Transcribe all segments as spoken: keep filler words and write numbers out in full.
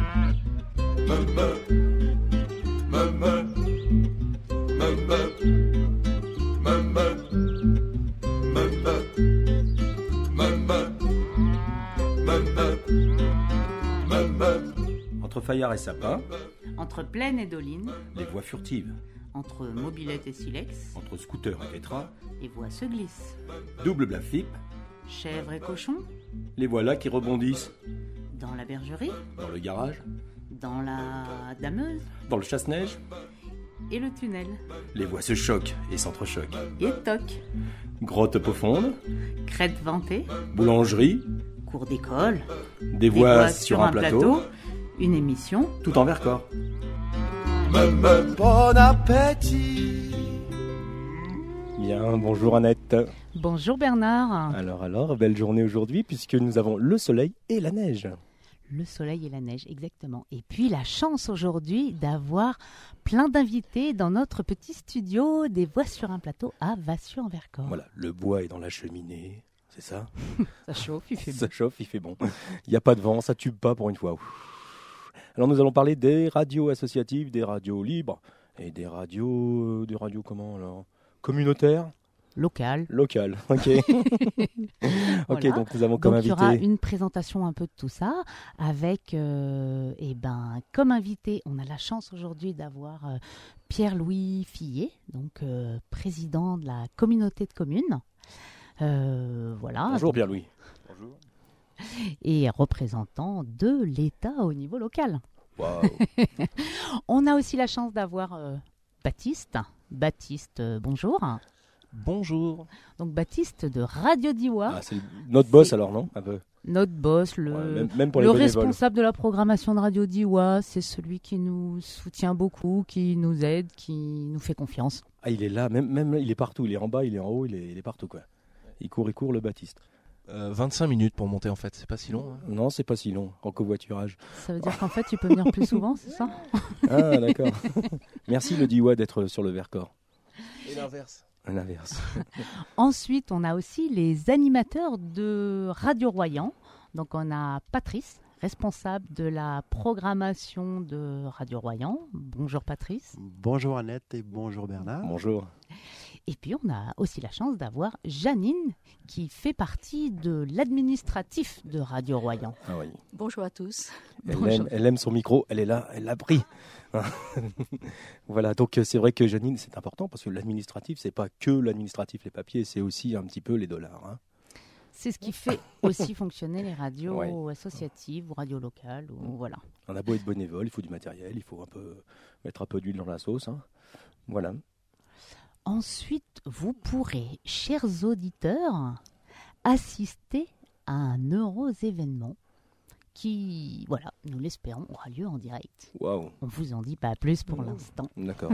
Entre Fayard et Sapin, entre Plaine et Doline, les voix furtives. Entre mobilette et silex, Entre scooter et tétra, les voix se glissent. double blafip, Chèvre et cochon, les voilà qui rebondissent. dans la bergerie, Dans le garage, dans la dameuse dans le chasse-neige, et le tunnel. les voix se choquent et s'entrechoquent. Et toc, Grotte profonde, crête ventée, boulangerie, cours d'école, des des voix voix sur un plateau, une émission. tout en Vercors. Bon appétit. Bien, bonjour Annette. Bonjour Bernard. Alors, alors, belle journée aujourd'hui puisque nous avons le soleil et la neige. Le soleil et la neige, exactement. Et puis la chance aujourd'hui d'avoir plein d'invités dans notre petit studio des voix sur un plateau à Vassieux-en-Vercors. Voilà, le bois est dans la cheminée, c'est ça? Ça chauffe, il fait Ça beau. chauffe, il fait bon. Il n'y a pas de vent, ça tube pas pour une fois. Alors nous allons parler des radios associatives, des radios libres et des radios, des radios comment alors? Communautaires? Local. Locales, ok. Ok, Voilà. donc nous avons comme Donc il y invité... aura une présentation un peu de tout ça avec, euh, eh ben, comme invité, on a la chance aujourd'hui d'avoir euh, Pierre-Louis Fillet, donc euh, président de la communauté de communes. Euh, voilà. Bonjour Pierre-Louis. Bonjour. Et représentant de l'État au niveau local. Waouh. On a aussi la chance d'avoir euh, Baptiste. Baptiste, euh, bonjour. Bonjour. Donc Baptiste de Radio Diois, Ah, c'est notre boss C'est- alors, non? Un peu. notre boss, le, Ouais, même, même pour les le bénévoles. responsable de la programmation de Radio Diois. C'est celui qui nous soutient beaucoup, qui nous aide, qui nous fait confiance. Ah, il est là, même, même il est partout. Il est en bas, il est en haut, il est, il est partout, quoi. Il court, il court, le Baptiste. Euh, vingt-cinq minutes pour monter en fait, c'est pas si long. Hein. Non, c'est pas si long, en covoiturage. Ça veut dire qu'en fait, tu peux venir plus souvent, c'est ça? Ah, d'accord. Merci le Diois d'être sur le Vercors. Et l'inverse. L'inverse. Ensuite, on a aussi les animateurs de Radio Royan. Donc, on a Patrice, responsable de la programmation de Radio Royan. Bonjour Patrice. Bonjour Annette et bonjour Bernard. Bonjour. Et puis, on a aussi la chance d'avoir Janine, qui fait partie de l'administratif de Radio Royan. Ah oui. Bonjour à tous. Elle, Bonjour. aime, elle aime son micro, elle est là, elle l'a pris. Voilà, donc euh, c'est vrai que Janine, c'est important parce que l'administratif, c'est pas que l'administratif, les papiers, c'est aussi un petit peu les dollars. Hein. C'est ce qui fait aussi fonctionner les radios Ouais. associatives ou radios locales. Ou, voilà. On a beau être bénévole, il faut du matériel, il faut un peu mettre un peu d'huile dans la sauce. Hein. Voilà. Ensuite, vous pourrez, chers auditeurs, assister à un heureux événement qui, voilà, nous l'espérons, aura lieu en direct. Waouh. On vous en dit pas plus pour l'instant. D'accord.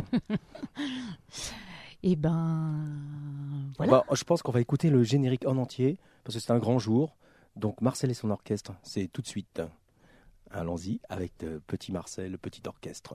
Eh ben, voilà. Bah, je pense qu'on va écouter le générique en entier parce que c'est un grand jour. Donc Marcel et son orchestre, c'est tout de suite. Allons-y avec euh, Petit Marcel, le petit orchestre.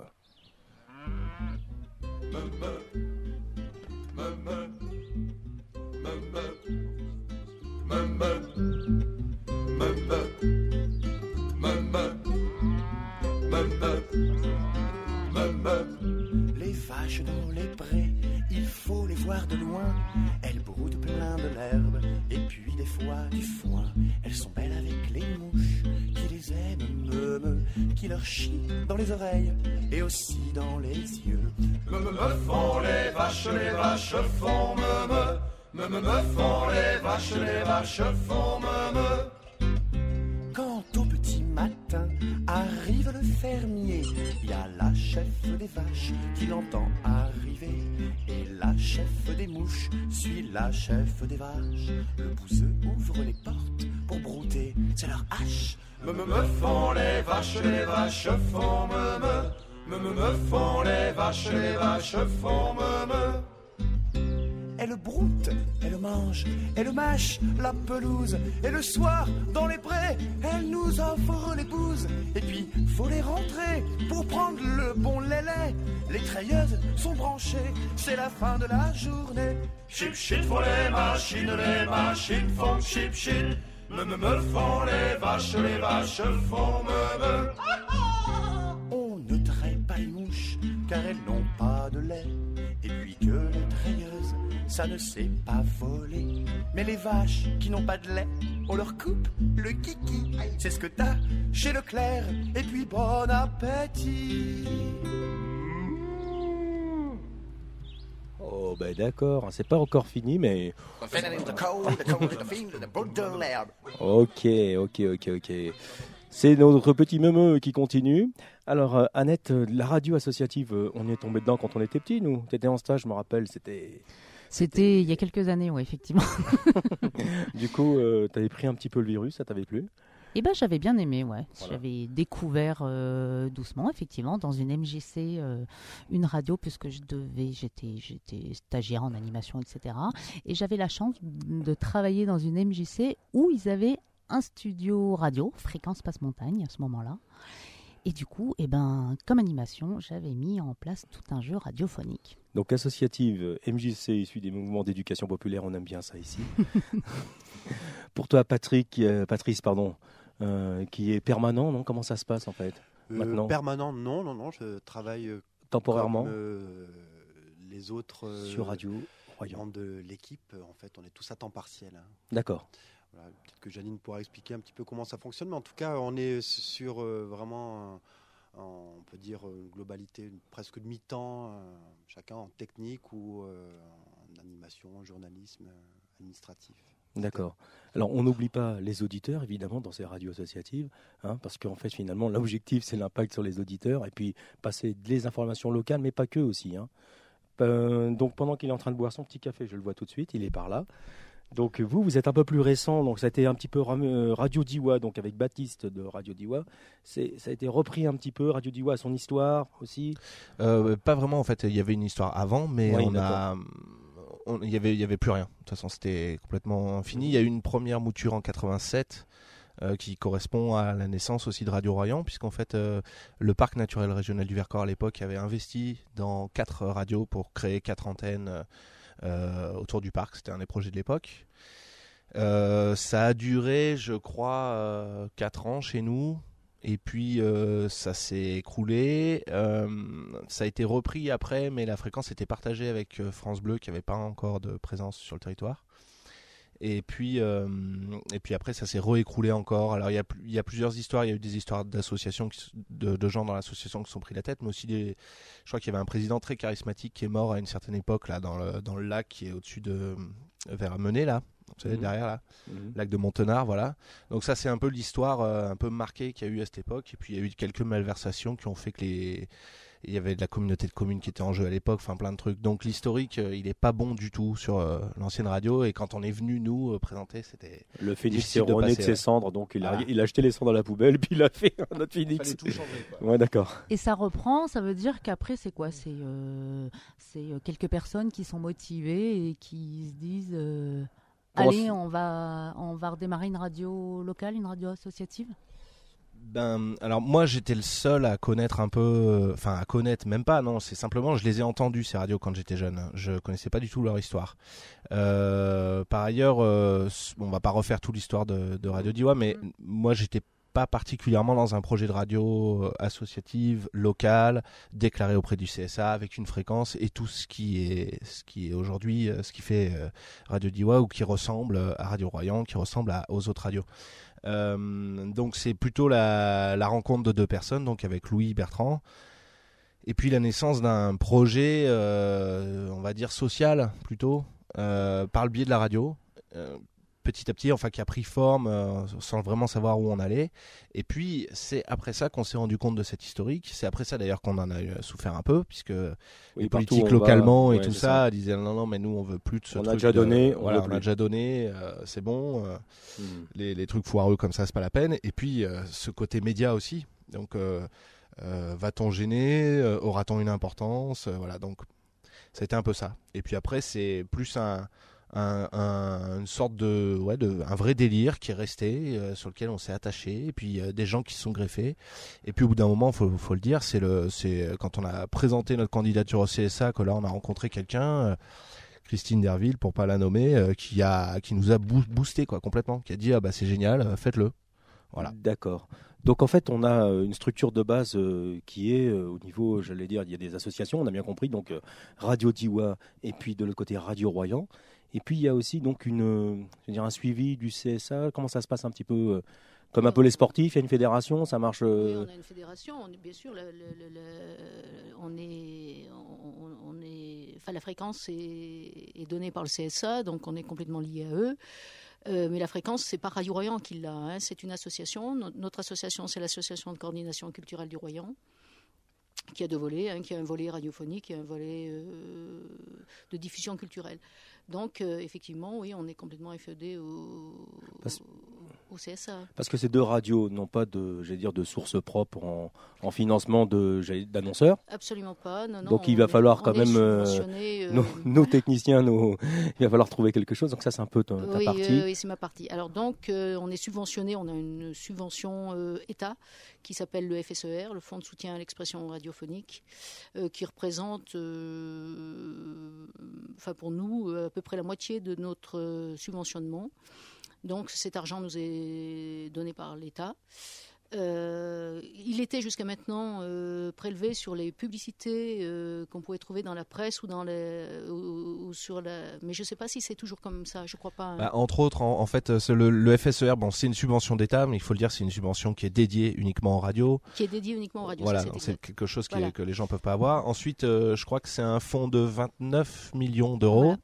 Les vaches dans les prés, il faut les voir de loin. Elles broutent plein de l'herbe et puis des fois du foin. Elles sont belles avec les mouches qui les aiment, me, me, qui leur chient dans les oreilles et aussi dans les yeux. Me me me font les vaches, les vaches font me me. Me me me font les vaches, les vaches font me me. Quand au petit matin arrive le fermier, il y a la chef des vaches qui l'entend arriver. Et la chef des mouches suit la chef des vaches. Le bouseux ouvre les portes pour brouter, c'est leur hache. Me me me font les vaches, les vaches font me me. Me me me font les vaches, les vaches font me me. Elle broute, elle mange, elle mâche la pelouse. Et le soir, dans les prés, elle nous offre les bouses. Et puis, faut les rentrer pour prendre le bon lait. Les treilleuses sont branchées, c'est la fin de la journée. Chip chip font les machines, les machines font chip chip. Me me me font les vaches, les vaches font me me. ça ne sait pas voler. Mais les vaches qui n'ont pas de lait, on leur coupe le kiki. C'est ce que t'as chez Leclerc, et puis bon appétit. Oh ben d'accord, c'est pas encore fini mais... Ok, ok, ok, ok. C'est notre petit meumeux qui continue. Alors euh, Annette, euh, la radio associative, euh, on y est tombé dedans quand on était petits, nous. T'étais en stage, je me rappelle, c'était... C'était il y a quelques années, oui, effectivement. Du coup, euh, t'avais pris un petit peu le virus, ça t'avait plu? Eh ben, j'avais bien aimé, ouais. Voilà. J'avais découvert euh, doucement, effectivement, dans une M J C, euh, une radio, puisque je devais, j'étais, j'étais stagiaire en animation, et cetera. Et j'avais la chance de travailler dans une M J C où ils avaient un studio radio, Fréquence Passe-Montagne, à ce moment-là. Et du coup, eh ben, comme animation, j'avais mis en place tout un jeu radiophonique. Donc associative, M J C, issu des mouvements d'éducation populaire, on aime bien ça ici. Pour toi, Patrick, euh, Patrice, pardon, euh, qui est permanent, non? Comment ça se passe en fait Euh, maintenant? Permanent, non, non, non, je travaille euh, Temporairement comme euh, les autres euh, sur Radio Royan. membres de l'équipe. En fait, on est tous à temps partiel. hein. D'accord. Voilà, peut-être que Janine pourra expliquer un petit peu comment ça fonctionne, mais en tout cas, on est sur euh, vraiment, un- un- on peut dire, une globalité une- presque de mi-temps, euh, chacun en technique ou euh, en animation, en journalisme euh, administratif. D'accord. Alors, on n'oublie pas les auditeurs, évidemment, dans ces radios associatives, hein, parce qu'en fait, finalement, l'objectif, c'est l'impact sur les auditeurs, et puis passer des informations locales, mais pas que aussi. hein. Euh, donc, pendant qu'il est en train de boire son petit café, je le vois tout de suite, il est par là. Donc, vous, vous êtes un peu plus récent, donc ça a été un petit peu ram- euh, Radio Diwa, donc avec Baptiste de Radio Diwa. C'est, ça a été repris un petit peu, Radio Diwa a son histoire aussi. Euh, pas vraiment en fait, il y avait une histoire avant, mais Oui, on a, on- il y avait, il y avait plus rien. De toute façon, c'était complètement fini. Il y a eu une première mouture en quatre-vingt-sept euh, qui correspond à la naissance aussi de Radio Royan, puisqu'en fait, euh, le parc naturel régional du Vercors à l'époque avait investi dans quatre radios pour créer quatre antennes euh, autour du parc. C'était un des projets de l'époque. Euh, ça a duré, je crois, euh, quatre ans chez nous. Et puis euh, ça s'est écroulé, euh, ça a été repris après, mais la fréquence était partagée avec euh, France Bleu qui n'avait pas encore de présence sur le territoire. Et puis, euh, et puis après ça s'est réécroulé encore. Alors il y a, il y a plusieurs histoires, il y a eu des histoires d'associations, qui s- de, de gens dans l'association qui se sont pris la tête, mais aussi des, je crois qu'il y avait un président très charismatique qui est mort à une certaine époque là, dans, le, dans le lac qui est au-dessus de, vers Menet là, vous savez, Mhm. derrière là. Mhm. Lac de Montenard, voilà. Donc ça, c'est un peu l'histoire euh, un peu marquée qu'il y a eu à cette époque. Et puis il y a eu quelques malversations qui ont fait que les... Il y avait de la communauté de communes qui était en jeu à l'époque, enfin plein de trucs. Donc l'historique, euh, il est pas bon du tout sur euh, l'ancienne radio. Et quand on est venu nous euh, présenter, c'était... Le Phénix Difficile s'est de rené de passer, ses ouais. cendres, donc il a, Voilà. il a jeté les cendres dans la poubelle, puis il a fait un autre Il Phénix. fallait tout changer, quoi. Ouais, d'accord. Et ça reprend, ça veut dire qu'après, c'est quoi? C'est euh, c'est, euh, quelques personnes qui sont motivées et qui se disent euh, Comment allez, c'est- on va, on va redémarrer une radio locale, une radio associative? Ben, alors moi j'étais le seul à connaître un peu, euh, enfin à connaître même pas, non, c'est simplement je les ai entendus ces radios quand j'étais jeune, je connaissais pas du tout leur histoire. Euh, par ailleurs, euh, s- on va pas refaire toute l'histoire de, de Radio Diwa, mais Mm. moi j'étais pas particulièrement dans un projet de radio euh, associative, locale, déclaré auprès du C S A avec une fréquence et tout ce qui est, ce qui est aujourd'hui, euh, ce qui fait euh, Radio Diwa ou qui ressemble à Radio Royan, qui ressemble à, aux autres radios. Euh, donc c'est plutôt la, la rencontre de deux personnes, donc avec Louis Bertrand, et puis la naissance d'un projet, euh, on va dire social plutôt, euh, par le biais de la radio, euh, petit à petit, enfin qui a pris forme euh, sans vraiment savoir où on allait. Et puis c'est après ça qu'on s'est rendu compte de cette historique. C'est après ça d'ailleurs qu'on en a eu souffert un peu, puisque Oui, les partout politiques où on localement va, et ouais, tout c'est ça, disaient non non mais nous on veut plus de ce On a truc déjà de- donné, on voilà, veut on plus. a déjà donné, euh, c'est bon. euh, Mhm. les, les trucs foireux comme ça, c'est pas la peine. Et puis euh, ce côté média aussi. Donc euh, euh, va-t-on gêner, euh, aura-t-on une importance, euh, voilà. Donc ça a été un peu ça. Et puis après c'est plus un, un, un- une sorte de, ouais, de, un vrai délire qui est resté, euh, sur lequel on s'est attaché. Et puis euh, des gens qui se sont greffés. Et puis au bout d'un moment, faut, faut le dire, c'est le, c'est quand on a présenté notre candidature au C S A que là on a rencontré quelqu'un. euh, Christine Derville, pour pas la nommer, euh, qui a, qui nous a boo- boosté quoi complètement, qui a dit ah bah c'est génial, euh, faites-le. Voilà. D'accord. Donc en fait, on a une structure de base euh, qui est euh, au niveau, j'allais dire, il y a des associations, on a bien compris, donc euh, Radio Diois et puis de l'autre côté Radio Royan. Et puis il y a aussi donc une, euh, je veux dire, un suivi du C S A. Comment ça se passe un petit peu euh, comme un peu les sportifs, il y a une fédération, ça marche. Euh... Oui, on a une fédération. On est, bien sûr, le, le, le, le, on est, on, on est, enfin la fréquence est, est donnée par le C S A, donc on est complètement lié à eux. Euh, mais la fréquence, c'est pas Radio Royan qui l'a, hein, c'est une association. Notre association, c'est l'association de coordination culturelle du Royan, qui a deux volets, hein, qui a un volet radiophonique et un volet euh, de diffusion culturelle. Donc, euh, effectivement, oui, on est complètement affilié au, Parce... au C S A. Parce que ces deux radios n'ont pas de, j'allais dire, de source propre en, en financement de, d'annonceurs. Absolument pas. Non, non, donc, il va falloir est, quand même euh, euh... nos, nos techniciens, nos... il va falloir trouver quelque chose. Donc ça, c'est un peu ta, ta oui, partie. Euh, oui, c'est ma partie. Alors donc, euh, on est subventionné. On a une subvention euh, État qui s'appelle le F S E R, le Fonds de soutien à l'expression radiophonique, euh, qui représente, euh, enfin pour nous, à peu près la moitié de notre euh, subventionnement. Donc cet argent nous est donné par l'État. Euh, il était jusqu'à maintenant euh, prélevé sur les publicités euh, qu'on pouvait trouver dans la presse ou dans les, ou, ou sur la. Mais je ne sais pas si c'est toujours comme ça. Je crois pas. Hein. Bah, entre autres, en, en fait, c'est le, le F S E R. Bon, c'est une subvention d'État, mais il faut le dire, c'est une subvention qui est dédiée uniquement aux radios. Qui est dédiée uniquement aux radios. Voilà, ça, c'est, c'est quelque chose qui voilà. est, que les gens peuvent pas avoir. Ensuite, euh, je crois que c'est un fonds de vingt-neuf millions d'euros. Voilà.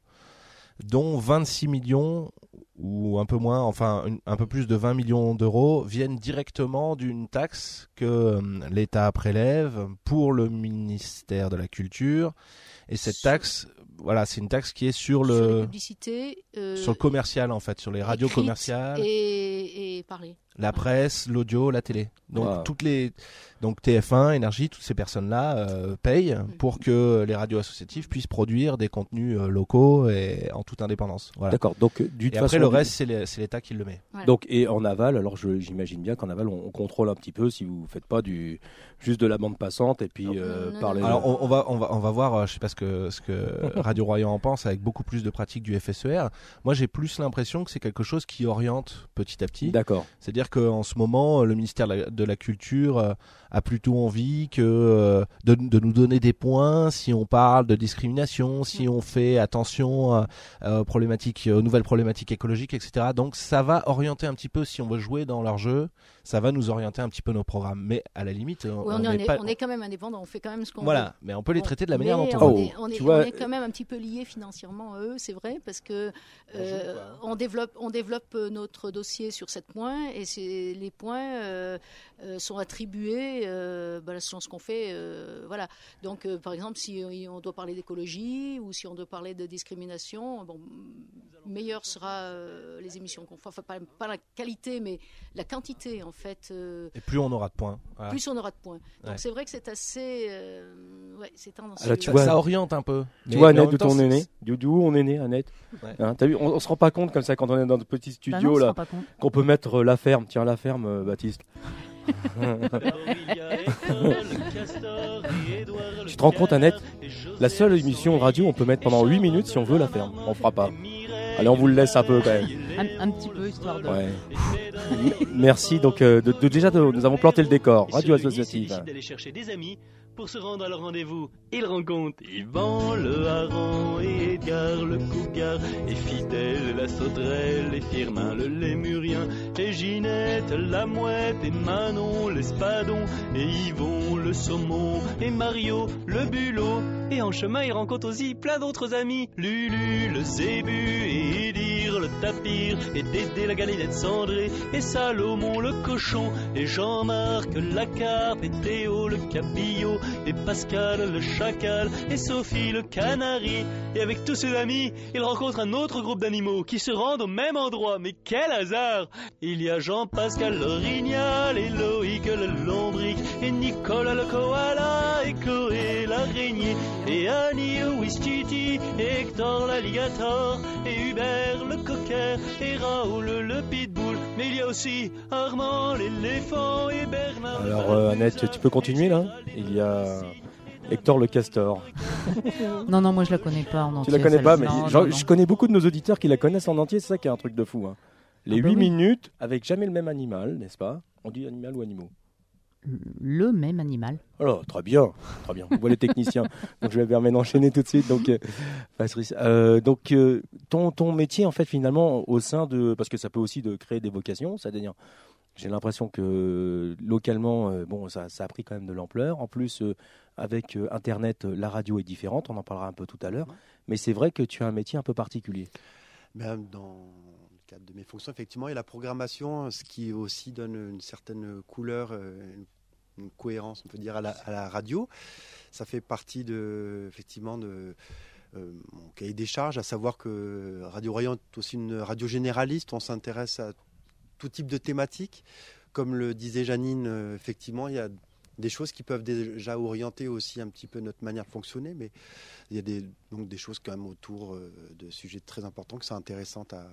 Dont vingt-six millions ou un peu moins, enfin un peu plus de vingt millions d'euros viennent directement d'une taxe que euh, l'État prélève pour le ministère de la Culture. Et cette sur... taxe, voilà, c'est une taxe qui est sur le, sur les publicités, euh, sur le commercial en fait, sur les radios commerciales. Et, et parler. La presse, l'audio, la télé. Donc wow. toutes les, donc T F un, Énergie, toutes ces personnes-là euh, payent mmh. pour que les radios associatives puissent produire des contenus euh, locaux et en toute indépendance. Voilà. D'accord. Donc du et après le reste, c'est, les, c'est l'État qui le met. Voilà. Donc et en aval, alors je, j'imagine bien qu'en aval, on, on contrôle un petit peu si vous faites pas du juste de la bande passante et puis euh, non, parler. Alors on, on va on va on va voir. Euh, je sais pas ce que ce que Radio Royan en pense avec beaucoup plus de pratiques du F S E R. Moi, j'ai plus l'impression que c'est quelque chose qui oriente petit à petit. D'accord. C'est-à-dire qu'en ce moment, le ministère de la Culture euh, a plutôt envie que, euh, de, de nous donner des points si on parle de discrimination, si on fait attention euh, aux, problématiques, aux nouvelles problématiques écologiques, et cetera. Donc ça va orienter un petit peu, si on veut jouer dans leur jeu, ça va nous orienter un petit peu nos programmes. Mais à la limite, oui, on, on, on, est, pas... on est quand même indépendant, on fait quand même ce qu'on voilà, veut. Voilà, mais on peut les traiter de la mais manière dont on, on veut. Est, on, est, vois... on est quand même un petit peu liés financièrement à eux, c'est vrai, parce que euh, on, développe, on développe notre dossier sur sept points et c'est, les points euh, euh, sont attribués euh, bah, selon ce qu'on fait. Euh, voilà. Donc, euh, par exemple, si on doit parler d'écologie ou si on doit parler de discrimination, bon, meilleure sera euh, les émissions qu'on fait. Enfin, pas, pas la qualité, mais la quantité, en fait. Euh, et plus on aura de points. Voilà. Plus on aura de points. Donc, ouais. c'est vrai que c'est assez... Euh, ouais, c'est tendancieux. Alors, tu vois, ça oriente un peu. Tu mais, vois, Annette, d'où on est né D'où on est né, Annette ouais. hein, t'as vu, on, on se rend pas compte comme ça quand on est dans notre petit studio bah non, là, qu'on peut mettre euh, la ferme. Tiens, la ferme, euh, Baptiste. Tu te rends compte, Annette, la seule émission de radio on peut mettre pendant huit minutes si on veut la ferme. On fera pas. Allez, on vous le laisse un peu quand même. Un, un petit peu, histoire de... Ouais. Merci, donc euh, de, de, déjà de, nous avons planté le décor. Radio associative. Décide d'aller chercher des amis pour se rendre à leur rendez-vous. Ils rencontrent Yvan le hareng et Edgar le cougar, et Fidèle la sauterelle, et Firmin le lémurien, et Ginette la mouette, et Manon l'espadon, et Yvon le saumon, et Mario le bulot. Et en chemin ils rencontrent aussi plein d'autres amis, Lulu le zébu, et Idir le tapir, et Dédé la galinette cendrée, et Salomon le cochon, et Jean-Marc la carpe, et Théo le cabillaud, et Pascal le chacal, et Sophie le canari. Et avec tous ses amis, il rencontre un autre groupe d'animaux qui se rendent au même endroit. Mais quel hasard! Il y a Jean-Pascal l'orignal, et Loïc le lombric, et Nicolas le koala, et Chloé l'araignée, et Annie le ouistiti, et Hector l'alligator, et Hubert le cocker, et Raoul le pitbull. Mais il y a aussi Armand l'éléphant, et Bernard. Alors euh, Annette, tu peux continuer là? Il y a Hector le castor. Non, non, moi je la connais pas en entier. Tu la connais pas, mais non, genre, non, non. je connais beaucoup de nos auditeurs qui la connaissent en entier, c'est ça qui est un truc de fou. Hein. Les ah bah huit oui. minutes avec jamais le même animal, n'est-ce pas? On dit animal ou animaux? Le même animal. Alors, très bien, très bien. On voit les techniciens. Donc, je vais permettre d'enchaîner tout de suite. Donc, euh, Patrice, euh, donc euh, ton, ton métier, en fait, finalement, au sein de... Parce que ça peut aussi de créer des vocations, c'est-à-dire... J'ai l'impression que localement, euh, bon, ça, ça a pris quand même de l'ampleur. En plus, euh, avec euh, Internet, la radio est différente. On en parlera un peu tout à l'heure. Mais c'est vrai que tu as un métier un peu particulier. Ben, dans le cadre de mes fonctions, effectivement, il y a la programmation, ce qui aussi donne une certaine couleur, une, une cohérence, on peut dire, à la, à la radio. Ça fait partie de, effectivement, de euh, mon cahier des charges, à savoir que Radio Royan est aussi une radio généraliste. On s'intéresse à tout type de thématiques. Comme le disait Janine, euh, effectivement, il y a des choses qui peuvent déjà orienter aussi un petit peu notre manière de fonctionner, mais il y a des, donc des choses quand même autour euh, de sujets très importants qui sont intéressantes à,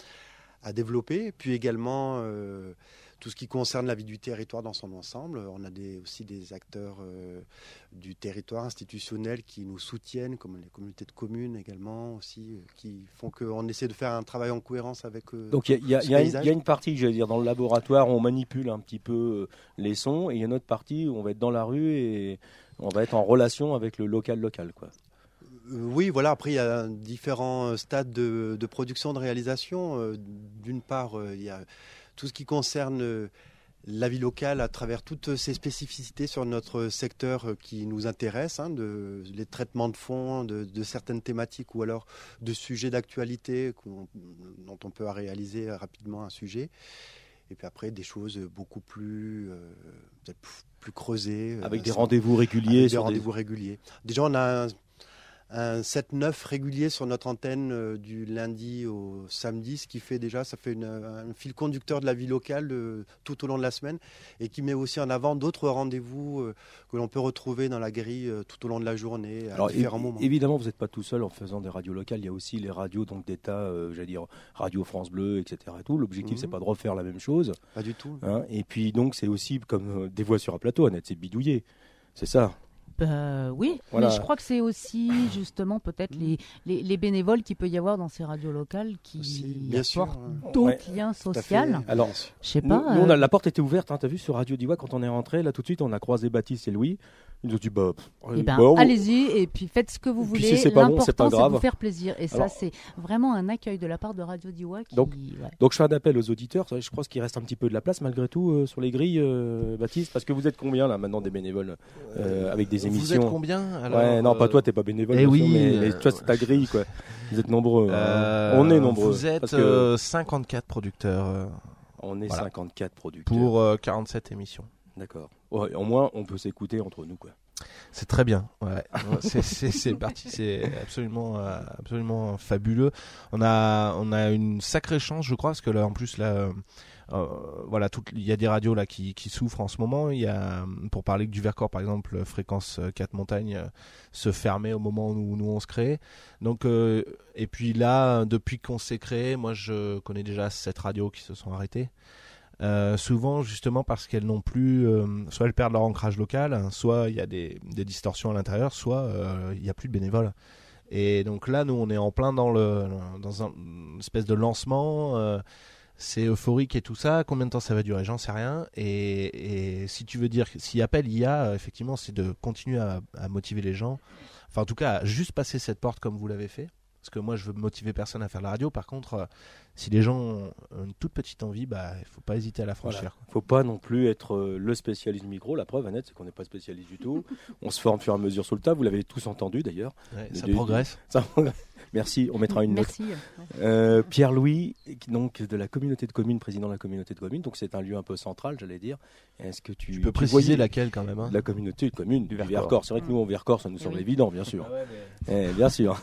à développer. Puis également, euh, tout ce qui concerne la vie du territoire dans son ensemble. On a des, aussi des acteurs euh, du territoire institutionnel qui nous soutiennent, comme les communautés de communes également, aussi, euh, qui font qu'on essaie de faire un travail en cohérence avec euh, Donc il y, y, y, y a une partie, je veux dire, dans le laboratoire, on manipule un petit peu les sons, et il y a une autre partie où on va être dans la rue et on va être en relation avec le local local, quoi. Oui, voilà. Après, il y a différents stades de, de production, de réalisation. D'une part, il y a tout ce qui concerne la vie locale à travers toutes ces spécificités sur notre secteur qui nous intéressent, hein, de, les traitements de fond, de, de certaines thématiques ou alors de sujets d'actualité dont on peut réaliser rapidement un sujet. Et puis après, des choses beaucoup plus, euh, peut-être plus creusées. Avec euh, des rendez-vous réguliers. Avec sur des rendez-vous des... réguliers. Déjà, on a un, un sept neuf régulier sur notre antenne euh, du lundi au samedi, ce qui fait déjà, ça fait une, un fil conducteur de la vie locale euh, tout au long de la semaine et qui met aussi en avant d'autres rendez-vous euh, que l'on peut retrouver dans la grille euh, tout au long de la journée à Alors, différents évi- moments. Évidemment, vous n'êtes pas tout seul en faisant des radios locales. Il y a aussi les radios donc d'État, euh, j'allais dire Radio France Bleu, et cetera. Et tout. L'objectif, Mhm. c'est pas de refaire la même chose. Pas du tout. Hein. Et puis donc, c'est aussi comme euh, des voix sur un plateau, Annette, c'est bidouiller. C'est ça. Euh, oui, Voilà. mais je crois que c'est aussi justement peut-être les, les, les bénévoles qu'il peut y avoir dans ces radios locales qui Aussi, bien sûr, apportent ouais. d'autres Ouais, liens Tout à fait. sociaux. Alors, Je sais Nous, pas. nous, on a, euh, la porte était ouverte, hein, tu as vu, sur Radio Diwa, quand on est rentré, là tout de suite, on a croisé Baptiste et Louis. Ils nous ont dit, bah, pff, eh ben, bah, on- allez-y et puis faites ce que vous Et puis voulez. si c'est pas bon, L'important, c'est pas c'est grave. de vous faire plaisir. Et Alors- ça, c'est vraiment un accueil de la part de Radio Diwa qui. Donc- ouais. Donc je fais un appel aux auditeurs. Je crois qu'il reste un petit peu de la place malgré tout euh, sur les grilles, euh, Baptiste, parce que vous êtes combien là maintenant des bénévoles euh, avec des émissions? Vous êtes combien alors, Ouais, non, euh, pas toi, t'es pas bénévole, eh bien oui, sûr, mais, euh, mais toi c'est ta grille quoi. Vous êtes nombreux. hein. euh, On est nombreux. Vous êtes parce que euh, cinquante-quatre producteurs euh, on est voilà. cinquante-quatre producteurs. pour euh, quarante-sept émissions. D'accord. Ouais, au moins on peut s'écouter entre nous quoi. C'est très bien. Ouais. c'est, c'est, c'est parti. C'est absolument, euh, absolument fabuleux. On a, on a une sacrée chance, je crois, parce que là, en plus, là, euh, voilà, tout, il y a des radios là qui, qui souffrent en ce moment. Il y a, pour parler que du Vercors, par exemple, fréquence quatre montagnes euh, se fermait au moment où nous on se crée. Donc, euh, et puis là, depuis qu'on s'est créé, moi, je connais déjà sept radios qui se sont arrêtées. Euh, souvent justement parce qu'elles n'ont plus, euh, soit elles perdent leur ancrage local, hein, soit il y a des, des distorsions à l'intérieur, soit euh, il n'y a plus de bénévoles. Et donc là, nous, on est en plein dans, le, dans un, une espèce de lancement. Euh, c'est euphorique et tout ça. Combien de temps ça va durer, j'en sais rien. Et, et si tu veux dire, si appel il y a, effectivement, c'est de continuer à, à motiver les gens. Enfin, en tout cas, à juste passer cette porte comme vous l'avez fait. Parce que moi, je veux motiver personne à faire la radio. Par contre, euh, si les gens ont une toute petite envie, bah, il ne faut pas hésiter à la franchir. Voilà. Faut pas non plus être euh, le spécialiste micro. La preuve, Annette, c'est qu'on n'est pas spécialiste du tout. On se forme au fur et à mesure sur le tas. Vous l'avez tous entendu d'ailleurs. Ouais, Les ça deux- progresse. Ça progresse. Merci. On mettra une note. Merci. Euh, Pierre-Louis, donc de la communauté de communes, président de la communauté de communes. Donc c'est un lieu un peu central, j'allais dire. Est-ce que tu, Tu peux tu préciser voyais laquelle quand même, hein. la communauté de communes du Vercors. Vercors? C'est vrai que nous, au Vercors, ça nous Eh semble oui. évident, bien sûr. Eh, bien sûr.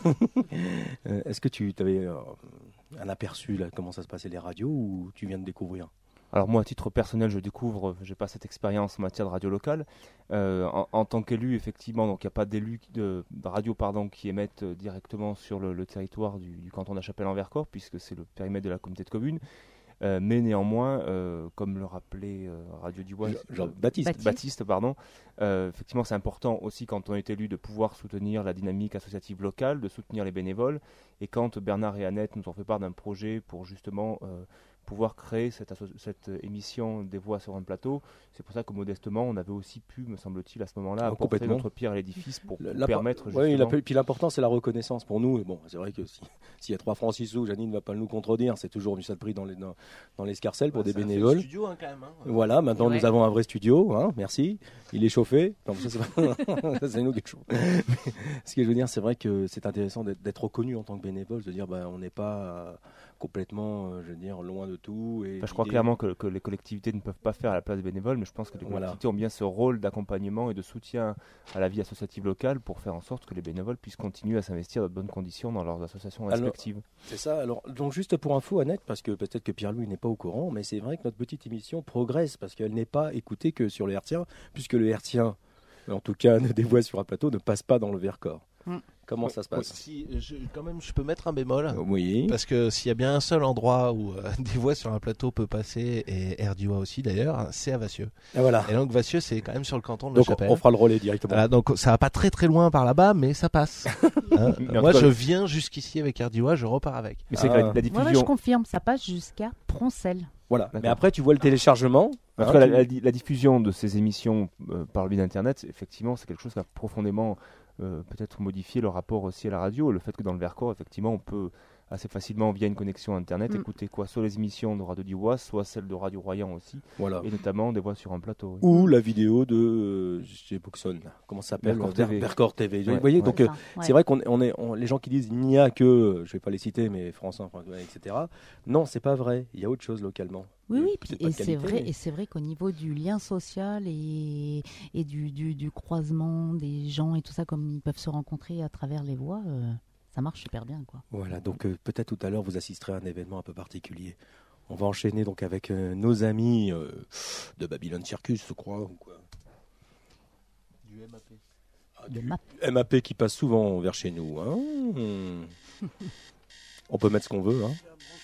Euh, Est-ce que tu avais euh, un aperçu là, comment ça se passait les radios ou tu viens de découvrir? Alors moi, à titre personnel, je découvre, j'ai pas cette expérience en matière de radio locale. Euh, en, en tant qu'élu, effectivement, donc il n'y a pas d'élus de, de radio pardon, qui émettent euh, directement sur le, le territoire du, du canton de la Chapelle-en-Vercors, puisque c'est le périmètre de la communauté de communes. Euh, mais néanmoins, euh, comme le rappelait euh, Radio Diwa, Jean- Jean- Baptiste. Baptiste. Baptiste, pardon. Euh, effectivement, c'est important aussi quand on est élu de pouvoir soutenir la dynamique associative locale, de soutenir les bénévoles. Et quand Bernard et Annette nous ont fait part d'un projet pour justement euh, pouvoir créer cette, asso- cette émission des voix sur un plateau. C'est pour ça que modestement, on avait aussi pu, me semble-t-il, à ce moment-là, Ah, apporter complètement. notre pierre à l'édifice pour, pour La- permettre Oui, justement... la- puis l'important, c'est la reconnaissance pour nous. Et bon, c'est vrai que si- s'il y a trois francs six sous, Janine ne va pas nous contredire. C'est toujours mieux ça de prix dans les, dans, dans l'escarcelle pour Ouais, des ça a fait bénévoles. le studio, hein, quand même, hein. Voilà, maintenant Ouais. nous avons un vrai studio. Hein, merci. Il est chauffé. Non, ça, c'est, pas... ça, c'est nous qui est chaud. Mais ce que je veux dire, c'est vrai que c'est intéressant d'être, d'être reconnu en tant que bénévole, de dire bah, on n'est pas euh, complètement, euh, je veux dire, loin de tout. Et Enfin, je crois l'idée- clairement que, que les collectivités ne peuvent pas faire à la place des bénévoles, mais je pense que les Voilà. collectivités ont bien ce rôle d'accompagnement et de soutien à la vie associative locale pour faire en sorte que les bénévoles puissent continuer à s'investir dans de bonnes conditions dans leurs associations Alors, respectives. C'est ça. Alors, donc juste pour info, Annette, parce que peut-être que Pierre-Louis n'est pas au courant, mais c'est vrai que notre petite émission progresse parce qu'elle n'est pas écoutée que sur le hertzien, puisque le hertzien, en tout cas des voix sur un plateau, ne passe pas dans le Vercors. Mm. Comment ça se passe? Si, je, quand même, je peux mettre un bémol. Oui. Parce que s'il y a bien un seul endroit où euh, des voix sur un plateau peut passer, et Air du Oie aussi d'ailleurs, c'est à Vassieux. Et voilà. Et donc Vassieux, c'est quand même sur le canton de La Donc on, Chapelle. on fera le relais directement. Voilà, donc ça va pas très très loin par là-bas, mais ça passe. Hein. Mais en Moi, tout cas, je viens jusqu'ici avec Air du Oie, je repars avec. Mais c'est Ah. que la, la Ouais, ouais, diffusion... je confirme, ça passe jusqu'à Proncel. Voilà. D'accord. Mais après, tu vois le téléchargement. En hein, tout cas, la, tu- la di- la diffusion de ces émissions euh, par le biais d'Internet, c'est- effectivement, c'est quelque chose qui a profondément euh, peut-être modifié le rapport aussi à la radio. Le fait que dans le Vercors, effectivement, on peut assez facilement, via une connexion Internet, Mm. écouter quoi, soit les émissions de Radio Diois, soit celles de Radio Royan aussi, Voilà. et notamment des voix sur un plateau. oui. Ou la vidéo de euh, chez Boxon. Comment ça s'appelle? Vercors Ver- T V. Vercors T V. Ouais, Vous voyez, ouais. donc C'est euh, ça, ouais. c'est vrai qu'on on est, on- les gens qui disent il n'y a que, je vais pas les citer, mais France un, France deux, et cetera. Non, c'est pas vrai. Il y a autre chose localement. Oui, Et oui, peut-être puis- pas et de c'est qualité, vrai, mais- et c'est vrai qu'au niveau du lien social et, et du, du, du croisement des gens et tout ça, comme ils peuvent se rencontrer à travers les voix, euh, ça marche super bien, quoi. Voilà, donc euh, peut-être tout à l'heure vous assisterez à un événement un peu particulier. On va enchaîner donc avec euh, nos amis euh, de Babylon Circus, je crois. Ou quoi. Du M A P. Ah, De du map. M A P qui passe souvent vers chez nous. Hein. On peut mettre ce qu'on veut. Hein.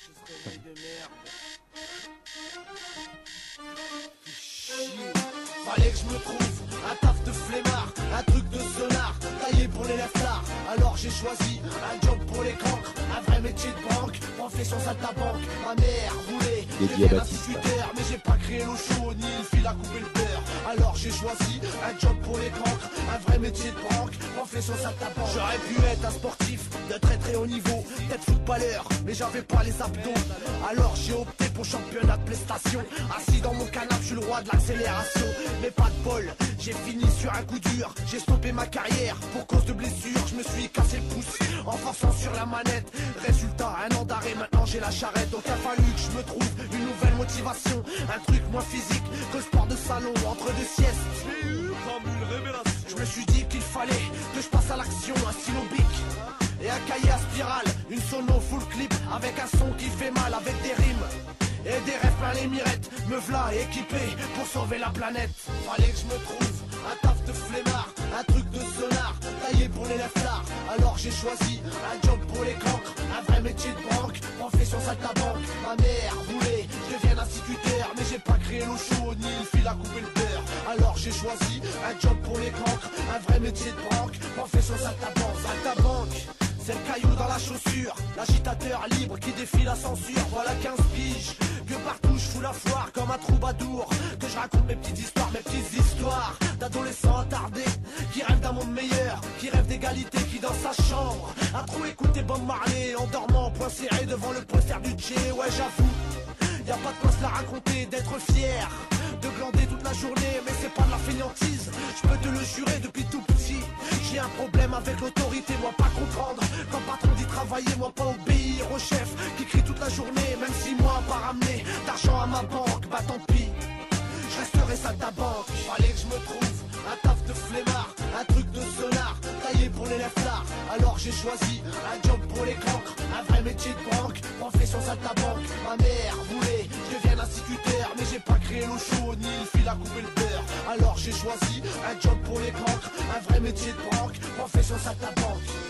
Fallait que je me trouve un taf de flemmard, un truc de sonar, taillé pour les lèvres. Alors j'ai choisi un job pour les cancres, un vrai métier de banque, profession saltabanque. Ma mère voulait Dédié à devenir Baptiste. instituteur, mais j'ai pas créé l'eau chaude ni le fil à couper le beurre. Alors j'ai choisi un job pour les cancres, un vrai métier de banque, profession saltabanque. J'aurais pu être un sportif de très très haut niveau, peut-être footballeur, mais j'avais pas les abdos. Alors j'ai opté pour championnat de prestation. Assis dans mon canapé, je suis le roi de l'accélération. Mais pas de bol, j'ai fini sur un coup dur. J'ai stoppé ma carrière pour cause de blessure. Je me suis cassé le pouce en forçant sur la manette. Résultat, un an d'arrêt, maintenant j'ai la charrette. Donc il a fallu que je me trouve une nouvelle motivation. Un truc moins physique que le sport de salon entre deux siestes. J'ai eu comme une révélation. Je me suis dit qu'il fallait que je passe à l'action, un stylo bic et un cahier à spirale, une sono full clip avec un son qui fait mal, avec des rimes et des rêves plein les mirettes. Me v'là équipé pour sauver la planète. Fallait que je me trouve un taf de flemmard, un truc de sonar, taillé pour les lèvres. Alors j'ai choisi un job pour les cancres, un vrai métier de banque, profession saltabanque. Ma mère voulait que je devienne instituteur, mais j'ai pas créé l'eau chaude ni le fil à couper le beurre. Alors j'ai choisi un job pour les cancres, un vrai métier de banque, profession saltabanque. Saltabanque, c'est le caillou dans la chaussure, l'agitateur libre qui défie la censure. Voilà quinze piges, que partout je fous la foire comme un troubadour. Que je raconte mes petites histoires, mes petites histoires d'adolescents attardés qui rêvent d'un monde meilleur, qui rêvent d'égalité, qui dans sa chambre a trop écouté Bob Marley en dormant, point serré devant le poster du Tché. Ouais, j'avoue, y a pas de quoi se la raconter, d'être fier, de glander toute la journée, mais c'est pas de la fainéantise. Je peux te le jurer depuis tout petit. J'ai un problème avec l'autorité, moi pas comprendre. Quand patron dit travailler, moi pas obéir au chef qui crie toute la journée, même si moi pas ramener d'argent à ma banque, bah tant pis. Je resterai saltabanque. Fallait que je me trouve un taf de flemmard, un truc de sonar, taillé pour les lèvres. Alors j'ai choisi un job pour les cancres, un vrai métier de banque, profession saltabanque. Ma mère voulait que je devienne instituteur, mais j'ai pas créé l'eau chaude ni le fil à couper le beurre. Alors j'ai choisi un job pour les cancres, un vrai métier de banque, profession saltabanque.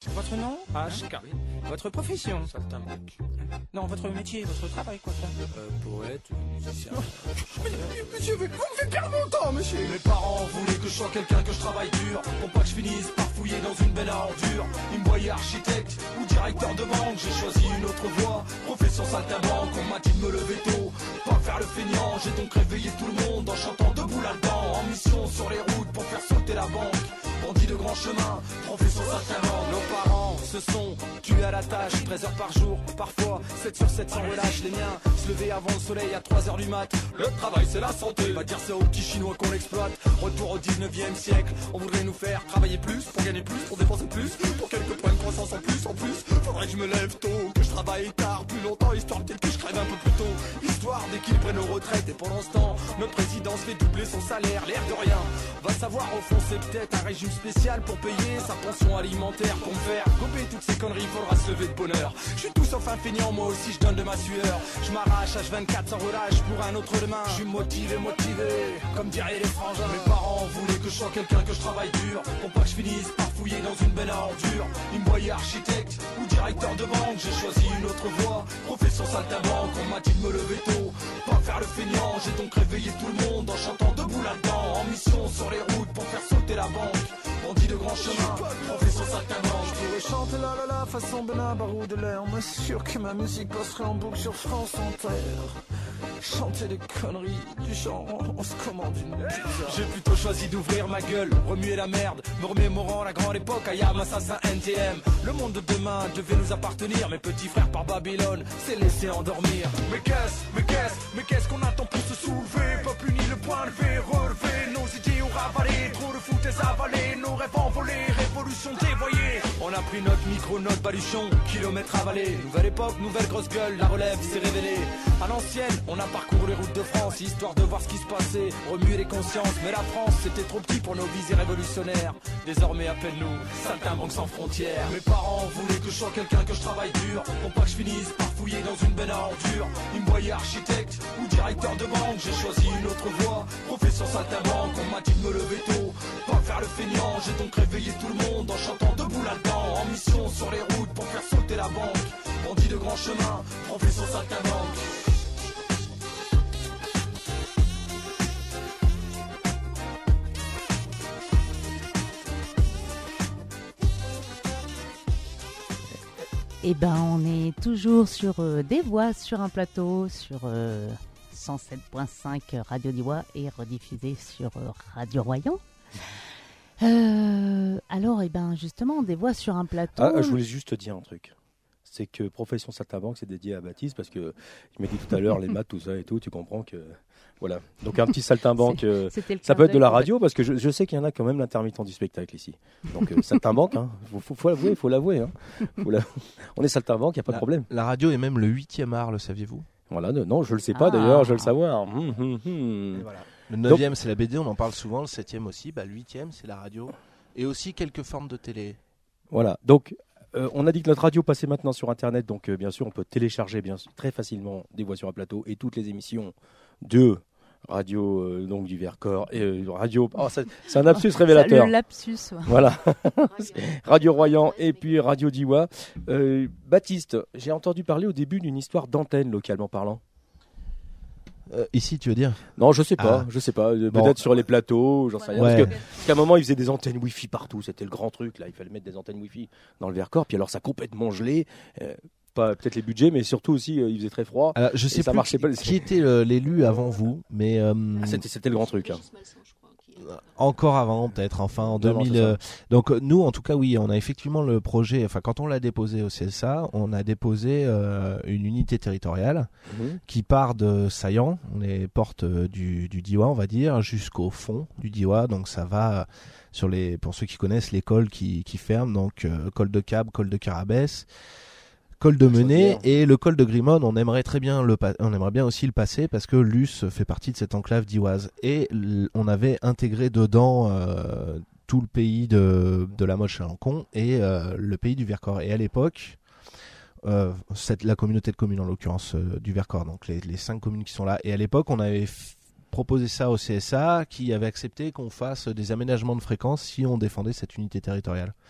Votre nom? H K. Votre profession? Saltimbanque. Non, votre métier, votre travail, quoi. Euh, poète, musicien. Mais, monsieur, vous me faites perdre mon temps, monsieur. Mes parents voulaient que je sois quelqu'un, que je travaille dur, pour pas que je finisse par fouiller dans une benne à ordures. Ils me voyaient architecte ou directeur de banque. J'ai choisi une autre voie, profession saltimbanque. On m'a dit de me lever tôt, pas faire le feignant. J'ai donc réveillé tout le monde en chantant debout là-dedans. En mission sur les routes pour faire sauter la banque. Bandit de grand chemin, profession saltimbanque. Nos parents se sont tués à la tâche, treize heures par jour, parfois sept sur sept sans relâche. Les miens se lever avant le soleil à trois heures du mat. Le travail c'est la santé, va dire c'est aux petits chinois qu'on l'exploite. Retour au dix-neuvième siècle, on voudrait nous faire travailler plus, pour gagner plus, pour dépenser plus, pour quelques points de croissance en plus. En plus, faudrait que je me lève tôt, que je travaille tard, plus longtemps, histoire peut-être que je crève un peu plus tôt. Histoire d'équilibrer nos retraites, et pendant ce temps, notre président se fait doubler son salaire, l'air de rien. Va savoir au fond c'est peut-être un régime spécial pour payer sa pension alimentaire. Pour me faire gober toutes ces conneries, faudra se lever de bonheur. Je suis tout sauf un feignant, moi aussi je donne de ma sueur. Je m'arrache H vingt-quatre sans relâche pour un autre demain. Je suis motivé, motivé, comme diraient les frangins. Mes parents voulaient que je sois quelqu'un, que je travaille dur, pour pas que je finisse par fouiller dans une benne à ordures. Ils me voyaient architecte ou directeur de banque. J'ai choisi une autre voie, profession saltimbanque. On m'a dit de me lever tôt, pas faire le feignant. J'ai donc réveillé tout le monde en chantant debout là-dedans. En mission sur les routes pour faire sauter la banque. Bandit de grand chemin, profession saltimbanque. Je pourrais chanter la la la façon Benabar ou de l'air, mais sûr que ma musique passerait en boucle sur France Inter. Chanter des conneries du genre on se commande une pizza. J'ai plutôt choisi d'ouvrir ma gueule, remuer la merde, me remémorant la grande époque, Ayam, Assassin, N T M. Le monde de demain devait nous appartenir, mes petits frères par Babylone s'est laissé endormir. Mais qu'est-ce, mais qu'est-ce, mais qu'est-ce qu'on attend pour se soulever? Peuple uni, le point levé, relevé, nos idéaux ravalés, trop de foutaises avalées, nos rêves envolés, révolution dévoyée. On a pris notre micro, notre baluchon, kilomètres avalés. Nouvelle époque, nouvelle grosse gueule, la relève s'est révélée. À l'ancienne, on a parcouru les routes de France, histoire de voir ce qui se passait, remuer les consciences. Mais la France, c'était trop petit pour nos visées révolutionnaires. Désormais, appelle-nous Saltimbanque sans frontières. Mes parents voulaient que je sois quelqu'un, que je travaille dur, pour pas que je finisse par fouiller dans une benne à ordures. Ils me voyaient architecte ou directeur de banque. J'ai choisi une autre voie, profession saltimbanque. On m'a dit de me lever tôt, pas faire le feignant. J'ai donc réveillé tout le monde en chantant debout là-dedans. En mission sur les routes pour faire sauter la banque. Bandit de grand chemin, profession saltimbanque. Eh ben, on est toujours sur euh, des voix sur un plateau, sur euh, cent sept virgule cinq Radio Diois et rediffusé sur euh, Radio Royan. Euh, alors, eh ben, justement, des voix sur un plateau. Ah, je voulais juste te dire un truc. C'est que Profession Saltimbanque, c'est dédié à Baptiste parce que il m'a dit tout à l'heure les maths, tout ça et tout. Tu comprends que voilà. Donc un petit saltimbanque, euh, ça peut être de la radio parce que je, je sais qu'il y en a quand même l'intermittent du spectacle ici. Donc euh, saltimbanque, hein, faut, faut, faut l'avouer, faut l'avouer. Hein. Faut la... On est saltimbanque, il y a pas la, de problème. La radio est même le huitième art, le saviez-vous? Voilà, non, je le sais pas Ah. d'ailleurs, je veux le savoir. Hum, hum, hum. Voilà. Le neuvième, c'est la B D, on en parle souvent. Le septième aussi. Bah, le huitième, c'est la radio. Et aussi quelques formes de télé. Voilà, donc euh, on a dit que notre radio passait maintenant sur Internet, donc euh, bien sûr on peut télécharger bien sûr, très facilement des voix sur un plateau et toutes les émissions de radio euh, donc du Vercors et euh, radio. Oh, ça, c'est un lapsus révélateur. Le lapsus. Ouais. Voilà, Radio Royan et puis Radio Diois. Euh, Baptiste, j'ai entendu parler au début d'une histoire d'antenne localement parlant. Euh, ici, tu veux dire? Non, je sais pas, Ah. je sais pas. euh, Bon. Peut-être sur les plateaux, j'en sais rien. Ouais. Parce, que, parce qu'à un moment, ils faisaient des antennes Wi-Fi partout. C'était le grand truc, là. Il fallait mettre des antennes Wi-Fi dans le Vercors. Puis alors, ça a complètement gelé. Euh, pas peut-être les budgets, mais surtout aussi, euh, il faisait très froid. Alors, je sais ça plus marchait qui, pas. qui était le- l'élu avant vous, mais euh, Ah, c'était, c'était le grand truc. Hein. encore avant, peut-être, enfin en Non, non, deux mille. c'est ça. euh, donc euh, nous, en tout cas, oui, on a effectivement le projet. Enfin, quand on l'a déposé au C S A, on a déposé euh, une unité territoriale Mhm. qui part de Saillant, les portes euh, du, du Diois, on va dire, jusqu'au fond du Diois. Donc ça va euh, sur les, pour ceux qui connaissent, les cols qui, qui ferment, donc euh, col de Cab, col de Carabès, col de Menet et le col de Grimone. On aimerait très bien le, pa- on aimerait bien aussi le passer parce que Luce fait partie de cette enclave dioise et l- on avait intégré dedans euh, tout le pays de, de la Motte-Chalancon et euh, le pays du Vercors. Et à l'époque, euh, cette, la communauté de communes en l'occurrence euh, du Vercors, donc les, les cinq communes qui sont là. Et à l'époque, on avait f- proposé ça au C S A qui avait accepté qu'on fasse des aménagements de fréquences si on défendait cette unité territoriale.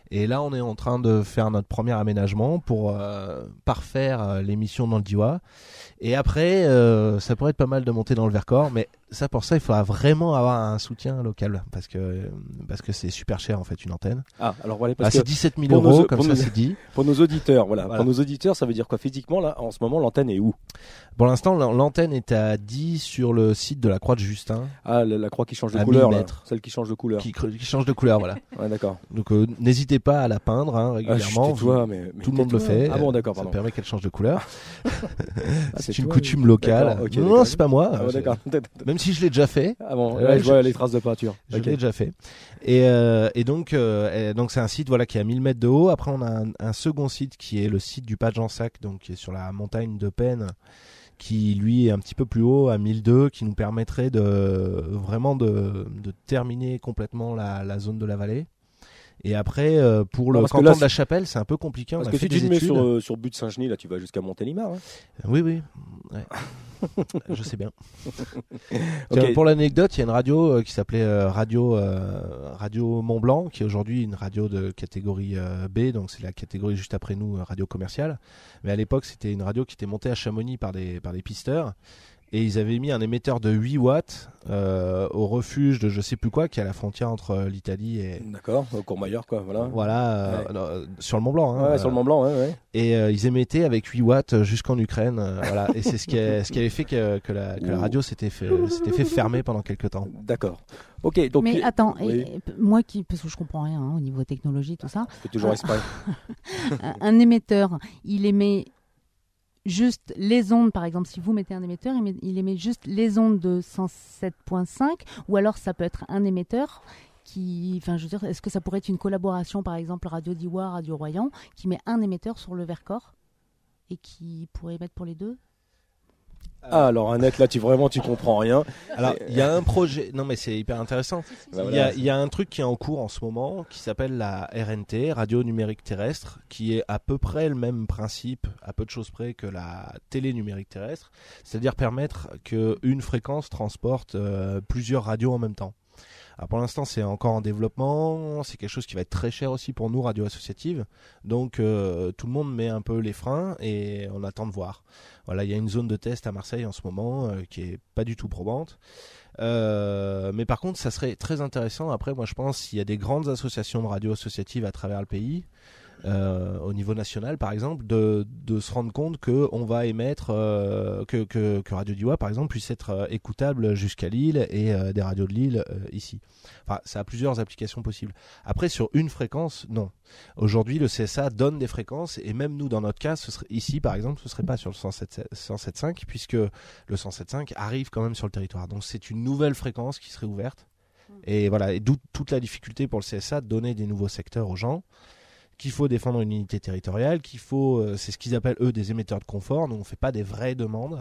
Et là, on est en train de faire notre premier aménagement pour euh, parfaire euh, l'émission dans le Diois. Et après, euh, ça pourrait être pas mal de monter dans le Vercors, mais ça, pour ça, il faudra vraiment avoir un soutien local parce que parce que c'est super cher en fait une antenne. Ah, alors voilà, parce ah, que c'est dix-sept mille euros, nos, comme ça nos, c'est dit. Pour nos auditeurs, voilà. voilà. Pour nos auditeurs, ça veut dire quoi physiquement là? En ce moment, l'antenne est où? Pour l'instant, l'antenne est à dix sur le site de la Croix de Justin. Ah, la, la croix qui change de à couleur, mille là. mètres. Celle qui change de couleur. Qui, qui change de couleur, voilà. Ouais, d'accord. Donc euh, n'hésitez pas à la peindre hein, régulièrement. Ah, toi, mais, mais tout le monde le fait. Ah bon, d'accord, pardon. Ça permet qu'elle change de couleur. ah, c'est, c'est une toi, coutume oui. locale. Okay, non, non, c'est pas moi. Ah, bon, d'accord. Même si je l'ai déjà fait. Ah bon, euh, là, je je, vois les traces de peinture. Je okay. l'ai déjà fait. Et, euh, et donc, euh, et donc c'est un site voilà qui est à mille mètres de haut. Après, on a un, un second site qui est le site du Pas de Jansac, donc qui est sur la montagne de Penne, qui lui est un petit peu plus haut à mille deux, qui nous permettrait de vraiment de, de terminer complètement la, la zone de la vallée. Et après, euh, pour le non, canton là, de la Chapelle, c'est un peu compliqué. Parce on a que fait si tu des te mets études. sur, euh, sur Butte-Saint-Genis, là, tu vas jusqu'à Montélimar. Hein. Oui, oui. Ouais. Je sais bien. Okay. Tiens, pour l'anecdote, il y a une radio euh, qui s'appelait euh, Radio euh, Radio Mont Blanc, qui est aujourd'hui une radio de catégorie euh, B, donc c'est la catégorie juste après nous, euh, radio commerciale. Mais à l'époque, c'était une radio qui était montée à Chamonix par des par des pisteurs. Et ils avaient mis un émetteur de huit watts euh, au refuge de je sais plus quoi, qui est à la frontière entre euh, l'Italie et... D'accord, au Courmayeur, quoi, voilà. Voilà, euh, ouais. non, sur le Mont Blanc. Hein, ouais, euh, sur le Mont Blanc, ouais, ouais. Et euh, ils émettaient avec huit watts jusqu'en Ukraine. Euh, voilà. Et c'est ce qui, a, ce qui avait fait que, que, la, que la radio s'était fait, s'était fait fermer pendant quelques temps. D'accord. Ok, donc... Mais attends, oui. et, et, moi qui, parce que je comprends rien hein, au niveau technologie, tout ça. C'est toujours exprès. un, un émetteur, il émet... juste les ondes, par exemple, si vous mettez un émetteur, il, met, il émet juste les ondes de cent sept virgule cinq, ou alors ça peut être un émetteur qui, enfin, je veux dire, est-ce que ça pourrait être une collaboration, par exemple, Radio Diois, Radio Royan, qui met un émetteur sur le Vercors et qui pourrait émettre pour les deux? Ah, alors Annette, là tu vraiment tu comprends rien. Alors il y a un projet, non mais c'est hyper intéressant. Il bah, y, a, il y a un truc qui est en cours en ce moment qui s'appelle la R N T, Radio Numérique Terrestre, qui est à peu près le même principe, à peu de choses près que la télé numérique terrestre, c'est-à-dire permettre qu'une fréquence transporte euh, plusieurs radios en même temps. Alors pour l'instant c'est encore en développement, c'est quelque chose qui va être très cher aussi pour nous, radio associative, donc euh, tout le monde met un peu les freins et on attend de voir. Voilà, il y a une zone de test à Marseille en ce moment euh, qui est pas du tout probante, euh, mais par contre ça serait très intéressant, après moi je pense s'il y a des grandes associations de radio associatives à travers le pays, Euh, au niveau national par exemple, de, de se rendre compte qu'on va émettre euh, que, que, que Radio Diois par exemple puisse être euh, écoutable jusqu'à Lille et euh, des radios de Lille euh, ici. Enfin, ça a plusieurs applications possibles. Après sur une fréquence, non. Aujourd'hui le C S A donne des fréquences et même nous dans notre cas, ce serait, ici par exemple, ce serait pas sur le cent sept virgule cinq puisque le cent sept virgule cinq arrive quand même sur le territoire. Donc c'est une nouvelle fréquence qui serait ouverte. Et voilà, et d'où toute la difficulté pour le C S A de donner des nouveaux secteurs aux gens, qu'il faut défendre une unité territoriale, qu'il faut, euh, c'est ce qu'ils appellent eux des émetteurs de confort, nous on fait pas des vraies demandes.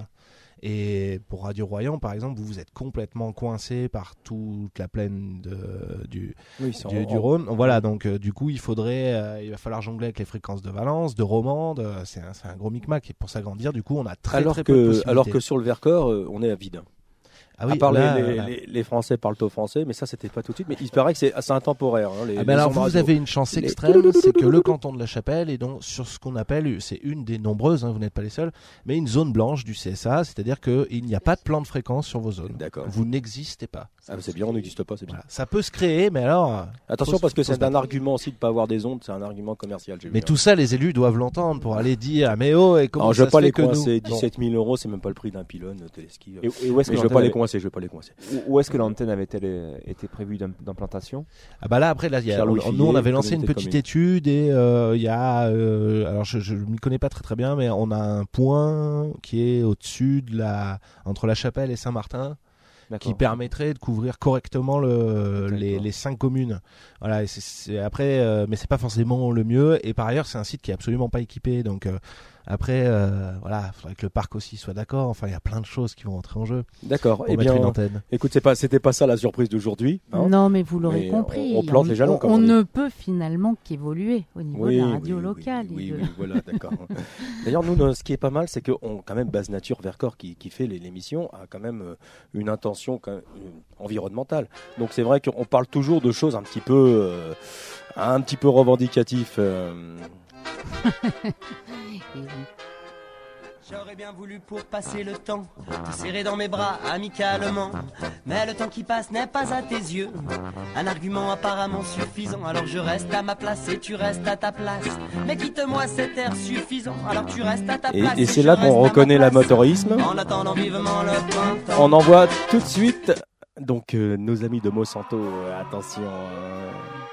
Et pour Radio Royan par exemple, vous vous êtes complètement coincé par toute la plaine de, du, oui, du, en... du Rhône. Voilà, donc euh, du coup il faudrait, euh, il va falloir jongler avec les fréquences de Valence, de Romande, euh, c'est, un, c'est un gros micmac. Et pour s'agrandir, du coup on a très alors très que, peu de possibilités. alors que sur le Vercors, euh, on est à vide. Ah oui, à part là, les, là. Les, les Français parlent au français, mais ça c'était pas tout de suite. Mais il paraît que c'est assez intemporaire. Hein, les, ah ben les alors vous radio. avez une chance extrême, les... c'est que le canton de la Chapelle est donc sur ce qu'on appelle, c'est une des nombreuses, hein, vous n'êtes pas les seuls, mais une zone blanche du C S A, c'est-à-dire qu'il n'y a pas de plan de fréquence sur vos zones. D'accord. Vous n'existez pas. Ah, c'est bien, on n'existe pas, c'est bien. Voilà. Ça peut se créer, mais alors... Attention, parce que c'est un argument aussi de ne pas avoir des ondes, c'est un argument commercial. J'ai mais vu, tout hein. ça, les élus doivent l'entendre pour aller dire, mais oh, et comment alors, ça je veux se pas fait les que coincer, nous... dix-sept mille euros, c'est même pas le prix d'un pylône téléski. Et, et où est-ce que mais je veux pas avait... les coincer, je veux pas les coincer. Où est-ce que l'antenne avait-elle été prévue d'implantation? Ah bah là après là, y a, on, nous on avait lancé une petite étude et il euh, y a, euh, alors je, je m'y connais pas très très bien, mais on a un point qui est au-dessus de la, entre la Chapelle et Saint-Martin. D'accord. Qui permettrait de couvrir correctement le, les, les cinq communes. Voilà, et c'est, c'est après, euh, mais c'est pas forcément le mieux. Et par ailleurs, c'est un site qui est absolument pas équipé. Donc euh, après, euh, voilà, il faudrait que le parc aussi soit d'accord. Enfin, il y a plein de choses qui vont rentrer en jeu. D'accord. Et eh mettre bien, une antenne. Écoute, c'est pas, c'était pas ça la surprise d'aujourd'hui. Hein, non, mais vous l'aurez mais compris. On, on plante on, les jalons. On, on ne peut finalement qu'évoluer au niveau oui, de la radio oui, locale. Oui, et oui, de... oui, voilà, d'accord. D'ailleurs, nous, ce qui est pas mal, c'est qu'on quand même Base Nature Vercors qui, qui fait les, l'émission a quand même euh, une intention quand même, euh, environnementale. Donc c'est vrai qu'on parle toujours de choses un petit peu, euh, Un petit peu revendicatif. Euh... J'aurais bien voulu pour passer le temps te serrer dans mes bras amicalement, mais le temps qui passe n'est pas à tes yeux un argument apparemment suffisant. Alors je reste à ma place et tu restes à ta place, mais quitte-moi cet air suffisant. Alors tu restes à ta Et, place et c'est là qu'on reconnaît l'amateurisme. En attendant vivement le printemps. On envoie tout de suite donc euh, nos amis de Monsanto. Euh, attention. Euh...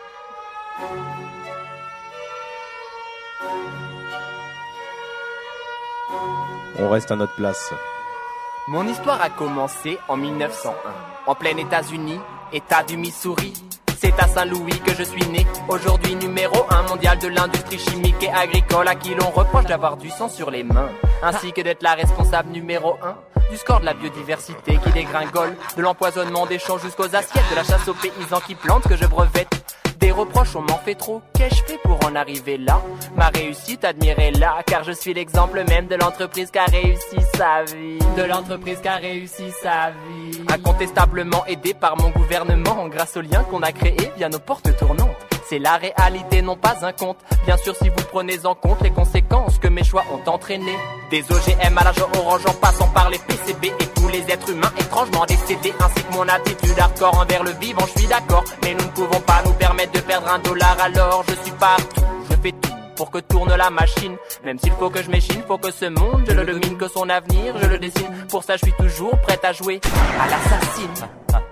On reste à notre place. Mon histoire a commencé en mille neuf cent un, en plein États-Unis, État du Missouri. C'est à Saint-Louis que je suis né, aujourd'hui numéro un mondial de l'industrie chimique et agricole, à qui l'on reproche d'avoir du sang sur les mains, ainsi que d'être la responsable numéro un du score de la biodiversité qui dégringole, de l'empoisonnement des champs jusqu'aux assiettes, de la chasse aux paysans qui plantent que je brevette. Des reproches, on m'en fait trop, qu'ai-je fait pour en arriver là? Ma réussite, admirez-la, car je suis l'exemple même de l'entreprise qui a réussi sa vie. De l'entreprise qui a réussi sa vie. Incontestablement aidé par mon gouvernement, grâce aux liens qu'on a créés via nos portes tournantes. C'est la réalité, non pas un conte. Bien sûr, si vous prenez en compte les conséquences que mes choix ont entraîné. Des O G M à l'âge orange en passant par les P C B et tous les êtres humains étrangement décédés, ainsi que mon attitude hardcore envers le vivant, je suis d'accord. Mais nous ne pouvons pas nous permettre de perdre un dollar, alors je suis partout, je fais tout pour que tourne la machine. Même s'il faut que je m'échine, faut que ce monde, je le domine, que son avenir, je le dessine. Pour ça, je suis toujours prête à jouer à l'assassine.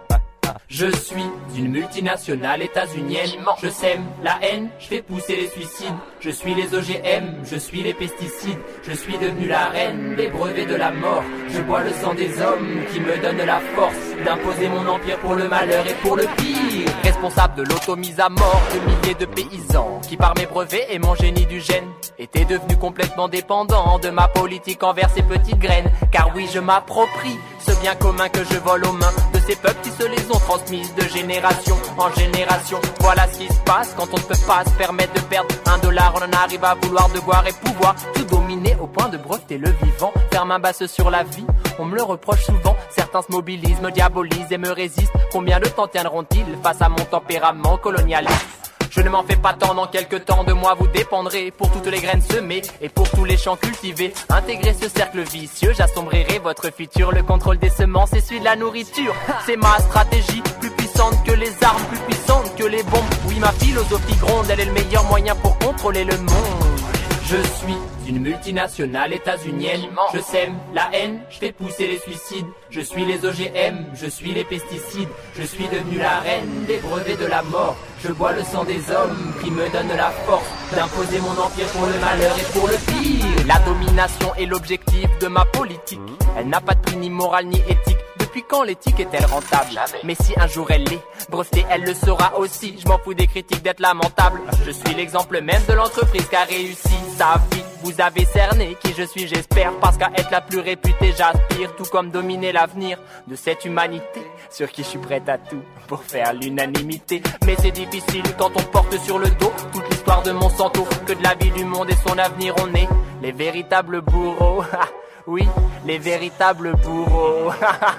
Je suis une multinationale états-unienne. Je sème la haine, je fais pousser les suicides. Je suis les O G M, je suis les pesticides. Je suis devenu la reine des brevets de la mort. Je bois le sang des hommes qui me donnent la force d'imposer mon empire pour le malheur et pour le pire. Responsable de l'automise à mort de milliers de paysans qui par mes brevets et mon génie du gène étaient devenus complètement dépendants de ma politique envers ces petites graines. Car oui, je m'approprie ce bien commun que je vole aux mains de ces peuples qui se les ont transmises de génération en génération. Voilà ce qui se passe quand on ne peut pas se permettre de perdre un dollar. On en arrive à vouloir devoir et pouvoir tout dominer au point de breveter le vivant. Faire main basse sur la vie, on me le reproche souvent. Certains se mobilisent, me diabolisent et me résistent. Combien de temps tiendront-ils face à mon tempérament colonialiste? Je ne m'en fais pas tant, dans quelques temps de moi vous dépendrez. Pour toutes les graines semées et pour tous les champs cultivés, intégrez ce cercle vicieux, j'assombrirai votre futur. Le contrôle des semences et celui de la nourriture, c'est ma stratégie, plus puissante que les armes, plus puissante que les bombes. Oui, ma philosophie gronde, elle est le meilleur moyen pour contrôler le monde. Je suis une multinationale états-unienne. Je sème la haine, je fais pousser les suicides. Je suis les O G M, je suis les pesticides. Je suis devenu la reine des brevets de la mort. Je bois le sang des hommes qui me donnent la force d'imposer mon empire pour le malheur et pour le pire. La domination est l'objectif de ma politique. Elle n'a pas de prix ni moral ni éthique. Depuis quand l'éthique est-elle rentable? Mais si un jour elle l'est, brevetée elle le sera aussi. Je m'en fous des critiques d'être lamentable. Je suis l'exemple même de l'entreprise qui a réussi sa vie. Vous avez cerné qui je suis, j'espère, parce qu'à être la plus réputée j'aspire. Tout comme dominer l'avenir de cette humanité, sur qui je suis prête à tout pour faire l'unanimité. Mais c'est difficile quand on porte sur le dos toute l'histoire de Monsanto, que de la vie du monde et son avenir on est les véritables bourreaux. Oui, les véritables bourreaux.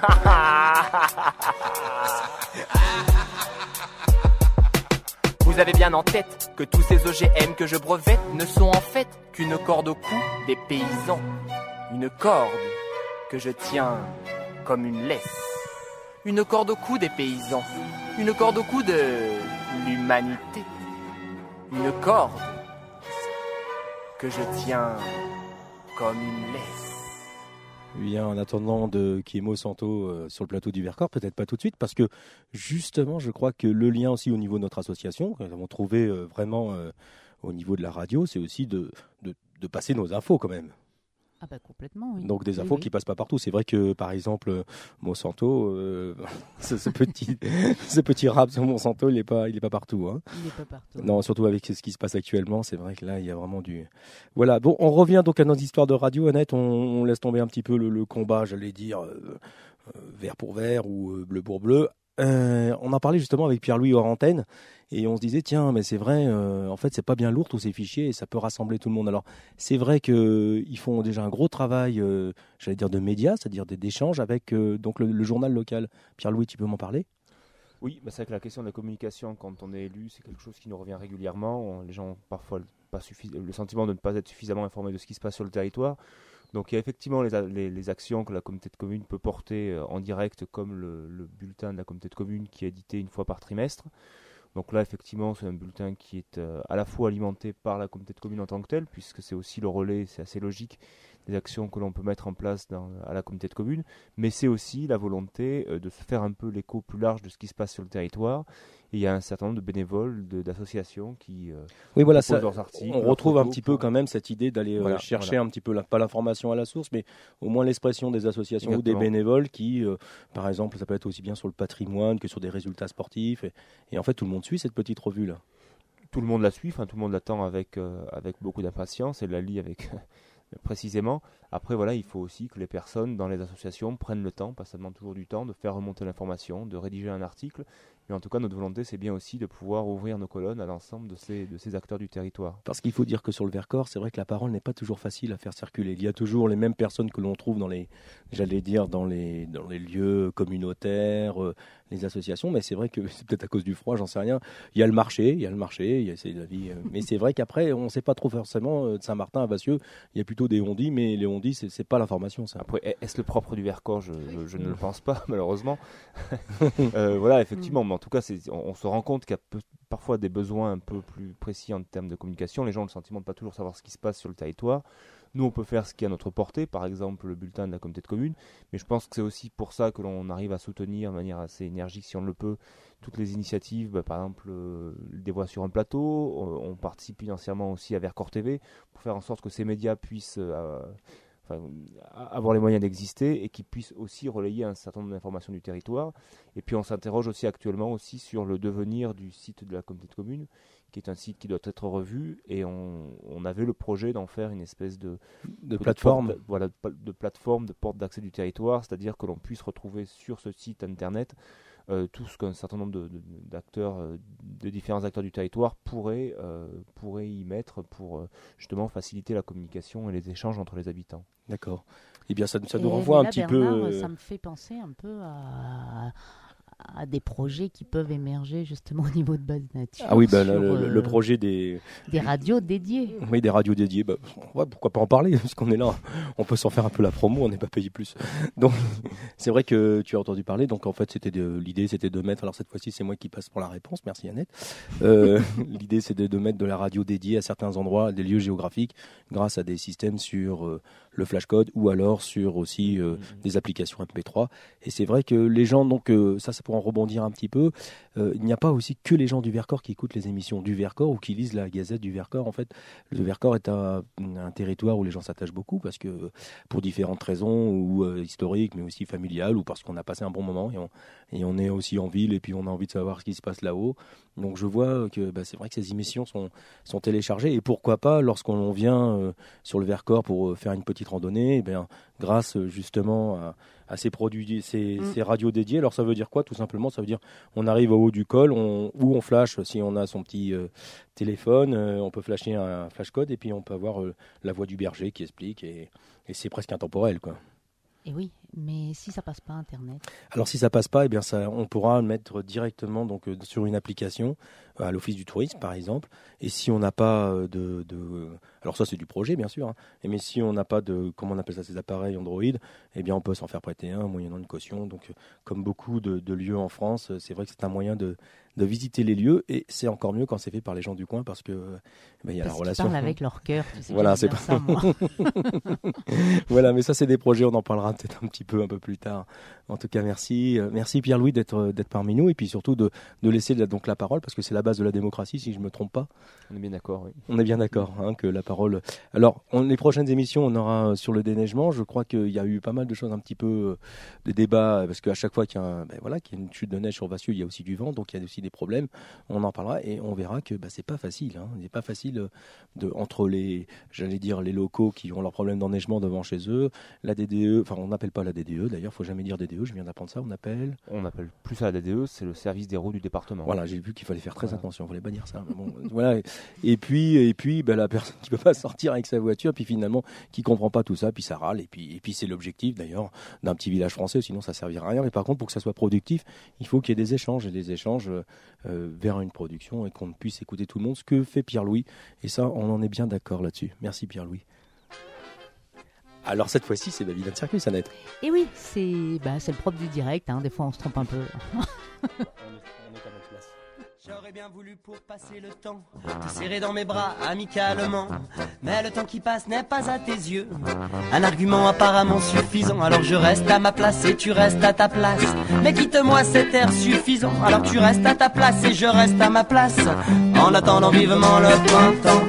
Vous avez bien en tête que tous ces O G M que je brevette ne sont en fait qu'une corde au cou des paysans. Une corde que je tiens comme une laisse. Une corde au cou des paysans. Une corde au cou de l'humanité. Une corde que je tiens comme une laisse. Bien, en attendant de qu'il y ait Monsanto euh, sur le plateau du Vercors, peut-être pas tout de suite, parce que justement, je crois que le lien aussi au niveau de notre association, que nous avons trouvé euh, vraiment euh, au niveau de la radio, c'est aussi de, de, de passer nos infos quand même. Ah bah complètement, oui. Donc des infos oui, oui. qui passent pas partout. C'est vrai que par exemple Monsanto, euh, ce, ce petit, ce petit rap sur Monsanto, il est pas, il est pas partout. Hein. Il est pas partout. Non, surtout avec ce qui se passe actuellement, c'est vrai que là il y a vraiment du. Voilà. Bon, on revient donc à nos histoires de radio, Annette. On, on laisse tomber un petit peu le, le combat, j'allais dire euh, euh, vert pour vert ou euh, bleu pour bleu. Euh, on en parlait justement avec Pierre-Louis hors antenne et on se disait tiens mais c'est vrai euh, en fait c'est pas bien lourd tous ces fichiers et ça peut rassembler tout le monde. Alors c'est vrai qu'ils font déjà un gros travail euh, j'allais dire de médias, c'est-à-dire d'échanges avec euh, donc le, le journal local. Pierre-Louis, tu peux m'en parler? Oui, bah c'est vrai que la question de la communication quand on est élu, c'est quelque chose qui nous revient régulièrement. On- les gens ont parfois le, pas suffi- le sentiment de ne pas être suffisamment informés de ce qui se passe sur le territoire. Donc il y a effectivement les, a- les- les actions que la communauté de communes peut porter euh, en direct, comme le, le bulletin de la communauté de communes qui est édité une fois par trimestre. Donc là, effectivement, c'est un bulletin qui est euh, à la fois alimenté par la communauté de communes en tant que telle, puisque c'est aussi le relais, c'est assez logique, des actions que l'on peut mettre en place dans, à la communauté de communes, mais c'est aussi la volonté euh, de se faire un peu l'écho plus large de ce qui se passe sur le territoire. Et il y a un certain nombre de bénévoles, de- d'associations qui euh, Oui, voilà, proposent ça, leurs articles. on leurs retrouve un photos petit peu pour- quand même cette idée d'aller euh, Voilà, chercher voilà. un petit peu, la, pas l'information à la source, mais au moins l'expression des associations ou des Exactement. bénévoles qui, euh, par exemple, ça peut être aussi bien sur le patrimoine que sur des résultats sportifs. Et, et en fait, tout le monde suit cette petite revue-là. Tout le monde la suit, enfin tout le monde l'attend avec, euh, avec beaucoup d'impatience et la lit avec précisément. Après voilà, il faut aussi que les personnes dans les associations prennent le temps, parce que ça demande toujours du temps, de faire remonter l'information, de rédiger un article. Mais en tout cas, notre volonté, c'est bien aussi de pouvoir ouvrir nos colonnes à l'ensemble de ces, de ces acteurs du territoire. Parce qu'il faut dire que sur le Vercors, c'est vrai que la parole n'est pas toujours facile à faire circuler. Il y a toujours les mêmes personnes que l'on trouve dans les, j'allais dire, dans les, dans les lieux communautaires, euh, les associations, mais c'est vrai que c'est peut-être à cause du froid, j'en sais rien. Il y a le marché, il y a le marché, il y a c'est la vie. euh, mais c'est vrai qu'après, on ne sait pas trop forcément euh, de Saint-Martin à Vassieux. Il y a plutôt des on-dit, mais les on-dit, c'est, c'est pas l'information, ça. Après, est-ce le propre du Vercors? je, je, je ne le pense pas, malheureusement. euh, voilà, effectivement, mais en tout cas, c'est, on, on se rend compte qu'il y a peu- parfois des besoins un peu plus précis en termes de communication. Les gens ont le sentiment de ne pas toujours savoir ce qui se passe sur le territoire. Nous, on peut faire ce qui est à notre portée, par exemple le bulletin de la communauté de communes, mais je pense que c'est aussi pour ça que l'on arrive à soutenir de manière assez énergique, si on le peut, toutes les initiatives, bah, par exemple euh, des voix sur un plateau. Euh, on participe financièrement aussi à Vercors T V pour faire en sorte que ces médias puissent euh, enfin, avoir les moyens d'exister et qu'ils puissent aussi relayer un certain nombre d'informations du territoire. Et puis on s'interroge aussi actuellement aussi sur le devenir du site de la communauté de communes, qui est un site qui doit être revu, et on, on avait le projet d'en faire une espèce de, De plateforme. porte- voilà, de, de plateforme, de porte d'accès du territoire, c'est-à-dire que l'on puisse retrouver sur ce site internet euh, tout ce qu'un certain nombre de, de- d'acteurs, euh, de différents acteurs du territoire pourraient, euh, pourraient y mettre pour euh, justement faciliter la communication et les échanges entre les habitants. D'accord. Eh bien, ça, ça Et- nous renvoie mais un là, petit Bernard, peu. euh, ça me fait penser un peu à, à des projets qui peuvent émerger justement au niveau de Base Nature. Ah oui, bah, sur, le, le- le euh, projet des, des radios dédiées. oui, des radios dédiées, bah, ouais, pourquoi pas en parler, puisqu'on est là, on peut s'en faire un peu la promo, on n'est pas payé plus. Donc, c'est vrai que tu as entendu parler, donc en fait, c'était de, l'idée, c'était de mettre, alors cette fois-ci, c'est moi qui passe pour la réponse, merci Annette. Euh, l'idée, c'était de mettre de la radio dédiée à certains endroits, des lieux géographiques, grâce à des systèmes sur euh, le flashcode ou alors sur aussi euh, des applications M P trois. Et c'est vrai que les gens, donc, euh, ça, c'est pour en rebondir un petit peu, euh, il n'y a pas aussi que les gens du Vercors qui écoutent les émissions du Vercors ou qui lisent la Gazette du Vercors. En fait, le Vercors est un, un territoire où les gens s'attachent beaucoup parce que pour différentes raisons, ou euh, historiques, mais aussi familiales, ou parce qu'on a passé un bon moment et on, et on est aussi en ville et puis on a envie de savoir ce qui se passe là-haut. Donc je vois que bah, c'est vrai que ces émissions sont, sont téléchargées, et pourquoi pas lorsqu'on vient euh, sur le Vercors pour euh, faire une petite randonnée, eh bien, grâce euh, justement à, à ces produits, ces, Mm. ces radios dédiées. Alors ça veut dire quoi? Tout simplement, ça veut dire on arrive au haut du col, on, où on flash si on a son petit euh, téléphone, euh, on peut flasher un flashcode et puis on peut avoir euh, la voix du berger qui explique, et, et c'est presque intemporel, quoi. Et oui, mais si ça passe pas Internet. Alors si ça passe pas, eh bien ça, on pourra le mettre directement donc euh, sur une application euh, à l'Office du tourisme par exemple. Et si on n'a pas euh, de, de, alors ça c'est du projet bien sûr, hein, et mais si on n'a pas de, comment on appelle ça, ces appareils Android, eh bien on peut s'en faire prêter un moyennant une caution. Donc euh, comme beaucoup de, de lieux en France, euh, c'est vrai que c'est un moyen de, de visiter les lieux, et c'est encore mieux quand c'est fait par les gens du coin parce que euh, eh ben, il y a Parce la qu'ils relation. parlent avec leur cœur, tu sais, Voilà, j'aime c'est bien pas ça, moi. Voilà, mais ça c'est des projets, on en parlera peut-être un petit peu un peu plus tard. En tout cas, merci, euh, merci Pierre-Louis d'être euh, d'être parmi nous, et puis surtout de, de laisser la, donc la parole, parce que c'est la base de la démocratie, si je me trompe pas. On est bien d'accord, oui. On est bien d'accord, hein, que la parole. Alors, on, les prochaines émissions, on aura euh, sur le déneigement. Je crois qu'il y a eu pas mal de choses, un petit peu euh, des débats, parce qu'à chaque fois qu'il y a, un, ben voilà, qu'il y a une chute de neige sur Vassieux, il y a aussi du vent, donc il y a aussi des problèmes. On en parlera et on verra que bah, c'est pas facile. Hein. C'est pas facile de, entre les, j'allais dire, les locaux qui ont leurs problèmes d'enneigement devant chez eux, la D D E, enfin on n'appelle pas la D D E d'ailleurs, faut jamais dire D D E, je viens d'apprendre ça, on appelle... On appelle plus ça la D D E, c'est le service des routes du département. Voilà, j'ai vu qu'il fallait faire très voilà. attention, il fallait pas dire ça. Bon, voilà. Et puis, et puis bah, la personne qui peut pas sortir avec sa voiture, puis finalement qui comprend pas tout ça, puis ça râle, et puis, et puis c'est l'objectif d'ailleurs d'un petit village français, sinon ça servira à rien. Mais par contre, pour que ça soit productif, il faut qu'il y ait des échanges, et des échanges euh, vers une production, et qu'on puisse écouter tout le monde, ce que fait Pierre-Louis. Et ça, on en est bien d'accord là-dessus. Merci Pierre-Louis. Alors cette fois-ci, c'est Babylone Circus, Annette. Et oui, c'est bah, c'est le propre du direct, hein. Des fois on se trompe un peu. J'aurais bien voulu pour passer le temps te serrer dans mes bras amicalement, mais le temps qui passe n'est pas à tes yeux un argument apparemment suffisant. Alors je reste à ma place et tu restes à ta place, mais quitte-moi cet air suffisant. Alors tu restes à ta place et je reste à ma place, en attendant vivement le printemps.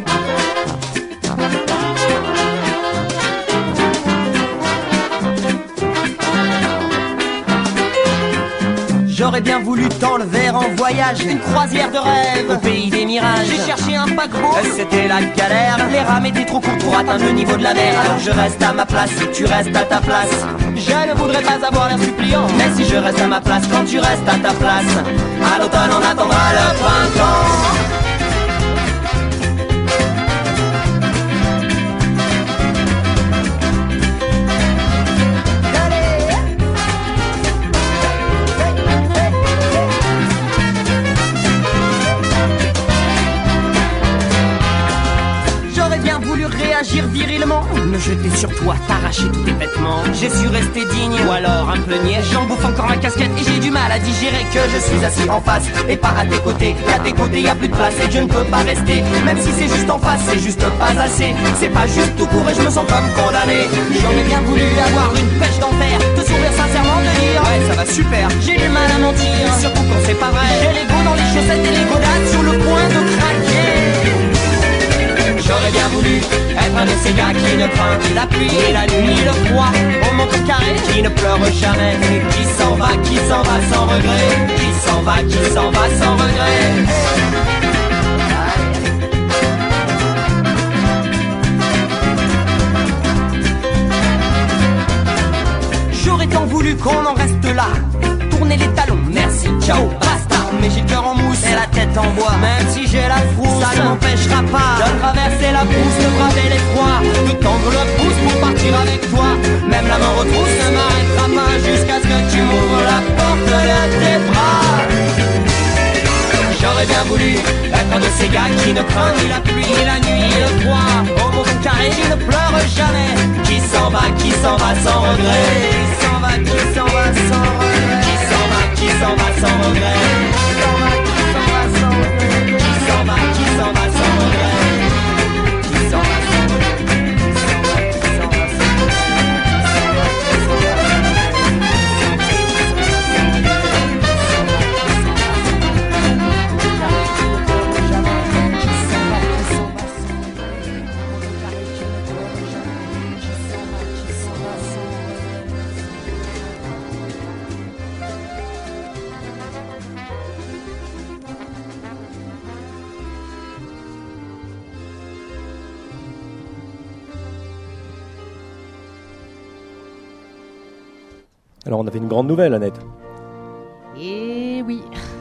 J'aurais bien voulu t'enlever en voyage, une croisière de rêve au pays des mirages. J'ai cherché un paquebot, c'était la galère. Les rames étaient trop courtes pour atteindre le niveau de la mer. Alors je reste à ma place et tu restes à ta place. Je ne voudrais pas avoir l'air suppliant, mais si je reste à ma place quand tu restes à ta place, à l'automne on attendra le printemps. Réagir virilement, me jeter sur toi, t'arracher tous tes vêtements. J'ai su rester digne, ou alors un peu niais. J'en bouffe encore ma casquette et j'ai du mal à digérer que je suis assis en face et pas à tes côtés. À tes côtés y a plus de place et je ne peux pas rester. Même si c'est juste en face, c'est juste pas assez. C'est pas juste tout court et je me sens comme condamné. J'aurais bien voulu avoir une pêche d'enfer, te sourire sincèrement, de dire ouais ça va super. J'ai du mal à mentir, surtout quand c'est pas vrai. J'ai l'ego dans les chaussettes et les godasses sur le point de craquer. J'aurais bien voulu être un de ces gars qui ne craint ni la pluie, ni la nuit, ni le froid. Au montre carré, qui ne pleure jamais, qui s'en va, qui s'en va sans regret, qui s'en va, qui s'en va sans regret. J'aurais tant voulu qu'on en reste là, tourner les talons, merci, ciao, basta. Mais j'ai le cœur en mousse et la tête en bois. Même si j'ai la frousse, ça ne m'empêchera pas de traverser la brousse, de braver l'effroi, de tendre le pouce pour partir avec toi. Même la main retrousse ne m'arrêtera pas jusqu'à ce que tu m'ouvres la porte de tes bras. J'aurais bien voulu être un de ces gars qui ne craint ni la pluie, ni la nuit, ni le froid. Au monde carré, qui ne pleure jamais, qui s'en va, qui s'en va sans regret, qui s'en va, qui s'en va sans regret, qui s'en va, qui s'en va sans regret. Alors on avait une grande nouvelle, Annette. Et oui,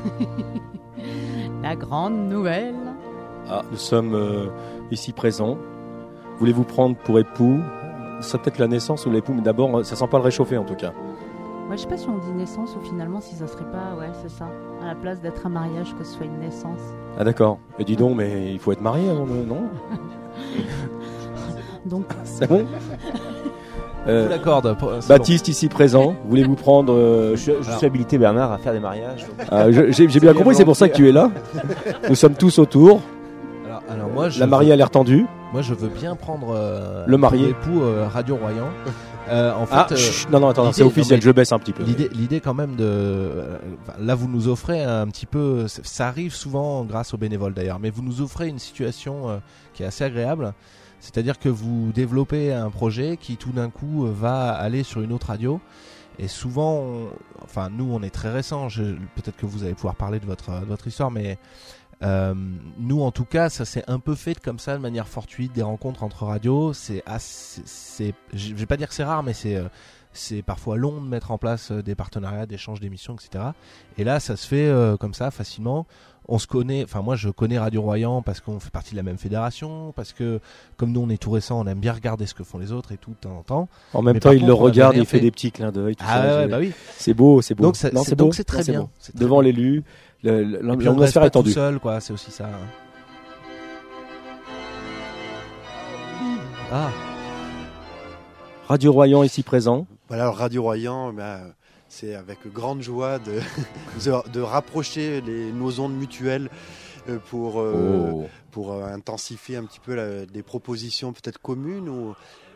la grande nouvelle. Ah, nous sommes euh, ici présents. Voulez-vous prendre pour époux? C'est peut-être la naissance ou l'époux, mais d'abord, ça sent pas le réchauffer en tout cas. Moi, je sais pas si on dit naissance ou finalement si ça serait pas, ouais, c'est ça, à la place d'être un mariage, que ce soit une naissance. Ah d'accord. Et dis donc, mais il faut être marié avant de... Non. Donc. C'est bon. Euh, l'accorde. Baptiste bon. Ici présent, voulez-vous prendre euh... Je, je suis habilité Bernard à faire des mariages. Ah, je, j'ai, j'ai bien compris, c'est pour ça que tu es là. Nous sommes tous autour. Alors, alors moi, je la mariée veux... a l'air tendue. Moi, je veux bien prendre euh, le marié, époux euh, Radio Royan. Euh, en fait, ah, euh, chut, non, non, attends, c'est officiel. Non, je baisse un petit peu. L'idée, l'idée quand même de, euh, là, vous nous offrez un petit peu. Ça arrive souvent grâce aux bénévoles d'ailleurs, mais vous nous offrez une situation euh, qui est assez agréable. C'est-à-dire que vous développez un projet qui tout d'un coup va aller sur une autre radio et souvent, on, enfin nous on est très récents, je, peut-être que vous allez pouvoir parler de votre, de votre histoire, mais euh, nous en tout cas ça s'est un peu fait comme ça, de manière fortuite, des rencontres entre radios. C'est assez, c'est, je vais pas dire que c'est rare, mais c'est, euh, c'est parfois long de mettre en place euh, des partenariats, d'échanges d'émissions, et cetera. Et là ça se fait euh, comme ça facilement. On se connaît, enfin moi je connais Radio Royan parce qu'on fait partie de la même fédération, parce que comme nous on est tout récent, on aime bien regarder ce que font les autres et tout de temps en temps. En même Mais temps, par il contre, le on avait regarde, rien il fait fait. des petits clins d'œil. tout Ah ça, ouais, je- bah oui. C'est beau, c'est beau. Donc, ça- Non, c'est- c'est donc beau. c'est très Non, c'est bien. beau. C'est très Devant bien. l'élu, le- le- Et puis on reste l'atmosphère pas est tout tendue. seul, quoi. C'est aussi ça. Ah. Radio Royan ici présent. Voilà, alors Radio Royan, ben, c'est avec grande joie de, de, de rapprocher les, nos ondes mutuelles euh, pour, euh, Oh. pour euh, intensifier un petit peu la- des propositions peut-être communes. Ou...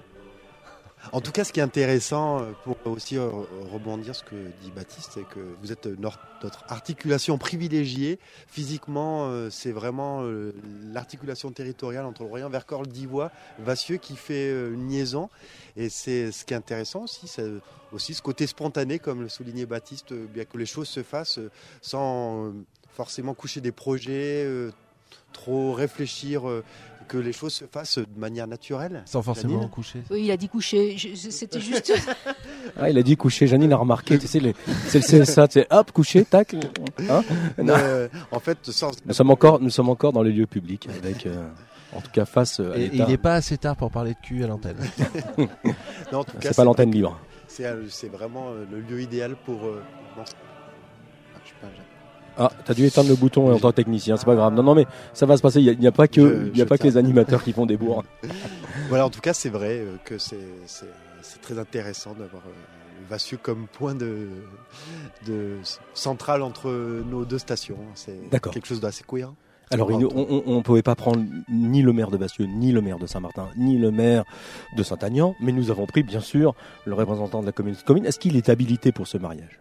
En tout cas, ce qui est intéressant, euh, pour aussi euh, rebondir ce que dit Baptiste, c'est que vous êtes notre, notre articulation privilégiée. Physiquement, euh, c'est vraiment euh, l'articulation territoriale entre le Royan, Vercors, le Divois, Vassieux qui fait euh, une liaison. Et c'est ce qui est intéressant aussi, c'est aussi ce côté spontané, comme le soulignait Baptiste, euh, bien que les choses se fassent euh, sans euh, forcément coucher des projets, euh, trop réfléchir, euh, que les choses se fassent de manière naturelle. Sans forcément Janine coucher. Oui, il a dit coucher. Je- c'était juste. Ah, il a dit coucher. Janine a remarqué. Tu sais, les- c'est le C S A. Tu sais, hop, coucher, tac. Hein Non. Euh, en fait, sans... Nous sommes encore, nous sommes encore dans les lieux publics, avec, euh, en tout cas, face euh, à Et, et l'État. il n'est pas assez tard pour parler de cul à l'antenne. Non, en tout cas, C'est pas l'antenne libre. C'est, euh, c'est vraiment euh, le lieu idéal pour. euh, non, c'est- ah, je sais pas, j'ai- Ah, t'as dû éteindre le bouton en tant que technicien, c'est pas grave. Non, non, mais ça va se passer. Il n'y a, a pas que, Je- il y a je pas que tiens. les animateurs qui font des bourres. Voilà, en tout cas, c'est vrai euh, que c'est, c'est, c'est très intéressant d'avoir euh, Vassieux comme point de, de central entre nos deux stations. C'est D'accord. quelque chose d'assez cohérent. Alors, il- on ne pouvait pas prendre ni le maire de Vassieux, ni le maire de Saint-Martin, ni le maire de Saint-Agnan, mais nous avons pris, bien sûr, le représentant de la communauté de communes. Est-ce qu'il est habilité pour ce mariage?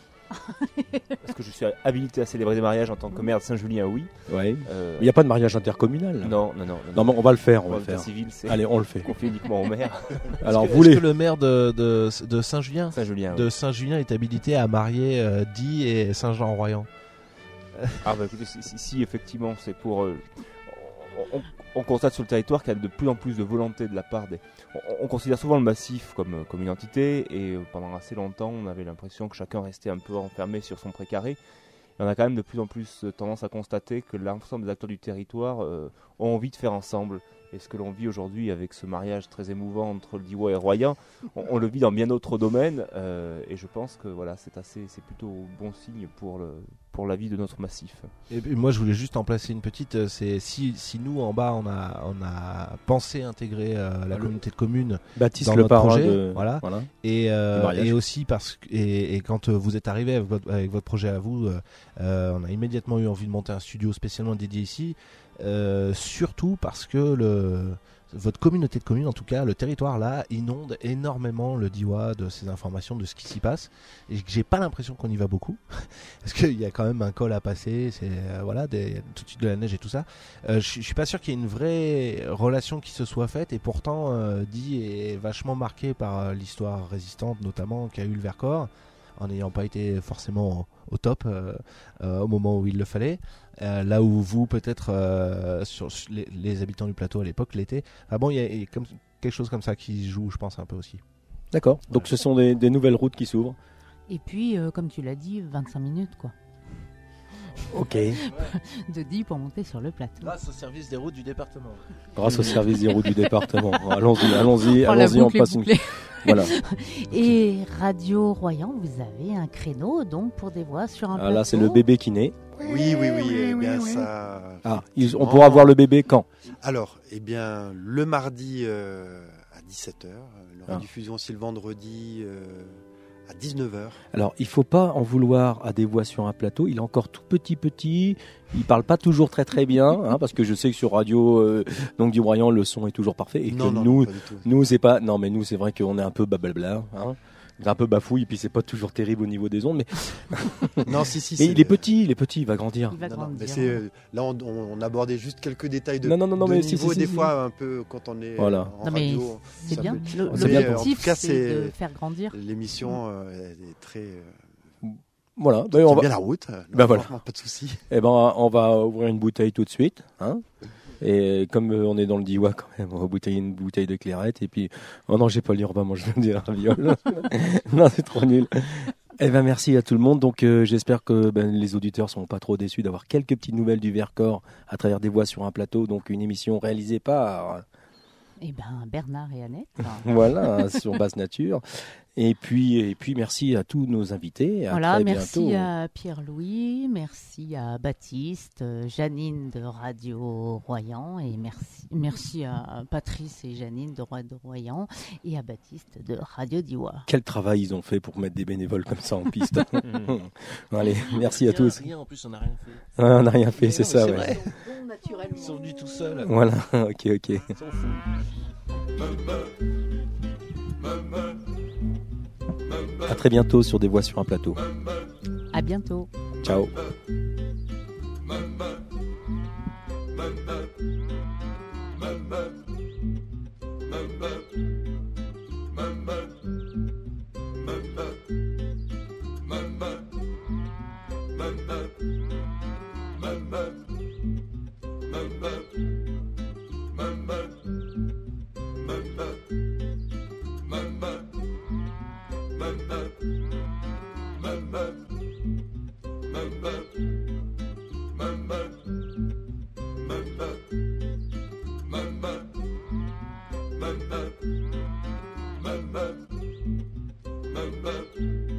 Est-ce que je suis habilité à célébrer des mariages en tant que maire de Saint-Julien? Oui. Oui. Euh, Il n'y a pas de mariage intercommunal là. Non, non, non. Non, mais on va le faire, on va Dans le faire. l'état civil, c'est Allez, on le fait. confié uniquement au maire. Alors, Est-ce que, vous est-ce les... que le maire de, de, de Saint-Julien, Saint-Julien, de oui. Saint-Julien est habilité à marier euh, Die et Saint-Jean-en-Royan? Ah bah écoutez, si, si- si, effectivement c'est pour... euh, on, on- on constate sur le territoire qu'il y a de plus en plus de volonté de la part des... On, on considère souvent le massif comme, euh, comme une entité et euh, pendant assez longtemps on avait l'impression que chacun restait un peu enfermé sur son précaré. Et on a quand même de plus en plus euh, tendance à constater que l'ensemble des acteurs du territoire euh, ont envie de faire ensemble. Et ce que l'on vit aujourd'hui avec ce mariage très émouvant entre le Divois et Royan, on, on le vit dans bien d'autres domaines euh, et je pense que voilà, c'est assez, c'est plutôt bon signe pour, le, pour la vie de notre massif. Et puis, moi je voulais juste en placer une petite, euh, c'est si, si nous en bas on a, on a pensé intégrer euh, la Le- communauté de communes Baptiste dans le notre parrain projet, de- voilà. voilà. Et, euh, Du mariage. et aussi parce que et, et quand euh, vous êtes arrivé avec votre, avec votre projet à vous, euh, euh, on a immédiatement eu envie de monter un studio spécialement dédié ici, euh, surtout parce que le votre communauté de communes, en tout cas le territoire là, inonde énormément le Diois de ces informations, de ce qui s'y passe, et que j'ai pas l'impression qu'on y va beaucoup, parce qu'il y a quand même un col à passer, c'est euh, voilà, des, tout de suite de la neige et tout ça. Euh, je suis- je suis pas sûr qu'il y ait une vraie relation qui se soit faite, et pourtant euh, Die est vachement marqué par euh, l'histoire résistante, notamment qu'a eu le Vercors, en n'ayant pas été forcément au top euh, euh, au moment où il le fallait. Euh, là où vous, peut-être, euh, sur sur les, les habitants du plateau à l'époque l'étaient. Ah bon, il y a, il y a comme, quelque chose comme ça qui joue, je pense, un peu aussi. D'accord. Donc ce sont des, des nouvelles routes qui s'ouvrent. Et puis, euh, comme tu l'as dit, vingt-cinq minutes, quoi. Ok. De dix pour monter sur le plateau. Grâce au service des routes du département. Grâce au service des routes du département. Allons-y, allons-y, Oh, la allons-y, on boucle est passe une... bouclée. Voilà. Et Radio Royan, vous avez un créneau donc pour des voix sur un Ah, plateau. là, c'est le bébé qui naît. Oui, oui, oui, eh bien ça. Ah, ils- on pourra voir le bébé quand? Alors, eh bien, le mardi euh, à dix-sept heures, la Ah. rediffusion aussi le vendredi euh, à dix-neuf heures. Alors, il faut pas en vouloir à des voix sur un plateau. Il est encore tout petit, petit. Il parle pas toujours très, très bien, hein, parce que je sais que sur radio, euh, donc du Royan, le son est toujours parfait. Et Non, que non, nous, non, pas du tout. nous, c'est pas. Non, mais nous, c'est vrai qu'on est un peu blablabla. Hein. C'est un peu bafouille, et puis c'est pas toujours terrible au niveau des ondes, mais non, si, si, mais c'est il est petit, il est petit, il va grandir. Il va Non, non, grandir. mais c'est, euh, là, on, on- on abordait juste quelques détails de, Non, non, non, non, de mais si, niveau, si, des si, fois, un peu, quand on est Voilà. euh, en Non, mais radio. c'est ça bien. peut- Le- C'est bien, L'objectif, en tout cas, c'est c'est- de faire grandir. L'émission, euh, elle est très... euh, Voilà, ben, tient on va, bien la route. euh, Ben non, voilà. franchement, pas de souci. eh ben, on va ouvrir une bouteille tout de suite, hein. Et comme euh, on est dans le Diois quand même, on va bouteiller une bouteille de clairette et puis oh non, j'ai pas le lire, on va manger des ravioles. Non, c'est trop nul. Eh ben merci à tout le monde. Donc euh, j'espère que ben, les auditeurs sont pas trop déçus d'avoir quelques petites nouvelles du Vercors à travers des voix sur un plateau. Donc une émission réalisée par Eh ben, Bernard et Annette. voilà sur Basse Nature. Et puis et puis merci à tous nos invités. À Voilà, très merci bientôt. à Pierre-Louis, merci à Baptiste, euh, Janine de Radio Royan et merci, merci à Patrice et Janine de Radio Royan et à Baptiste de Radio Diois. Quel travail ils ont fait pour mettre des bénévoles comme ça en piste. Allez, merci à Rien, tous. rien, en plus, on n'a rien fait. Ouais, on n'a rien fait, Mais c'est non, ça. mais Ouais. vrai. Bon, naturellement. Ils sont venus tout seuls. Voilà, ok, ok. Ils s'en foutent. À très bientôt sur Des Voix sur un plateau. À bientôt. Ciao. Mamba,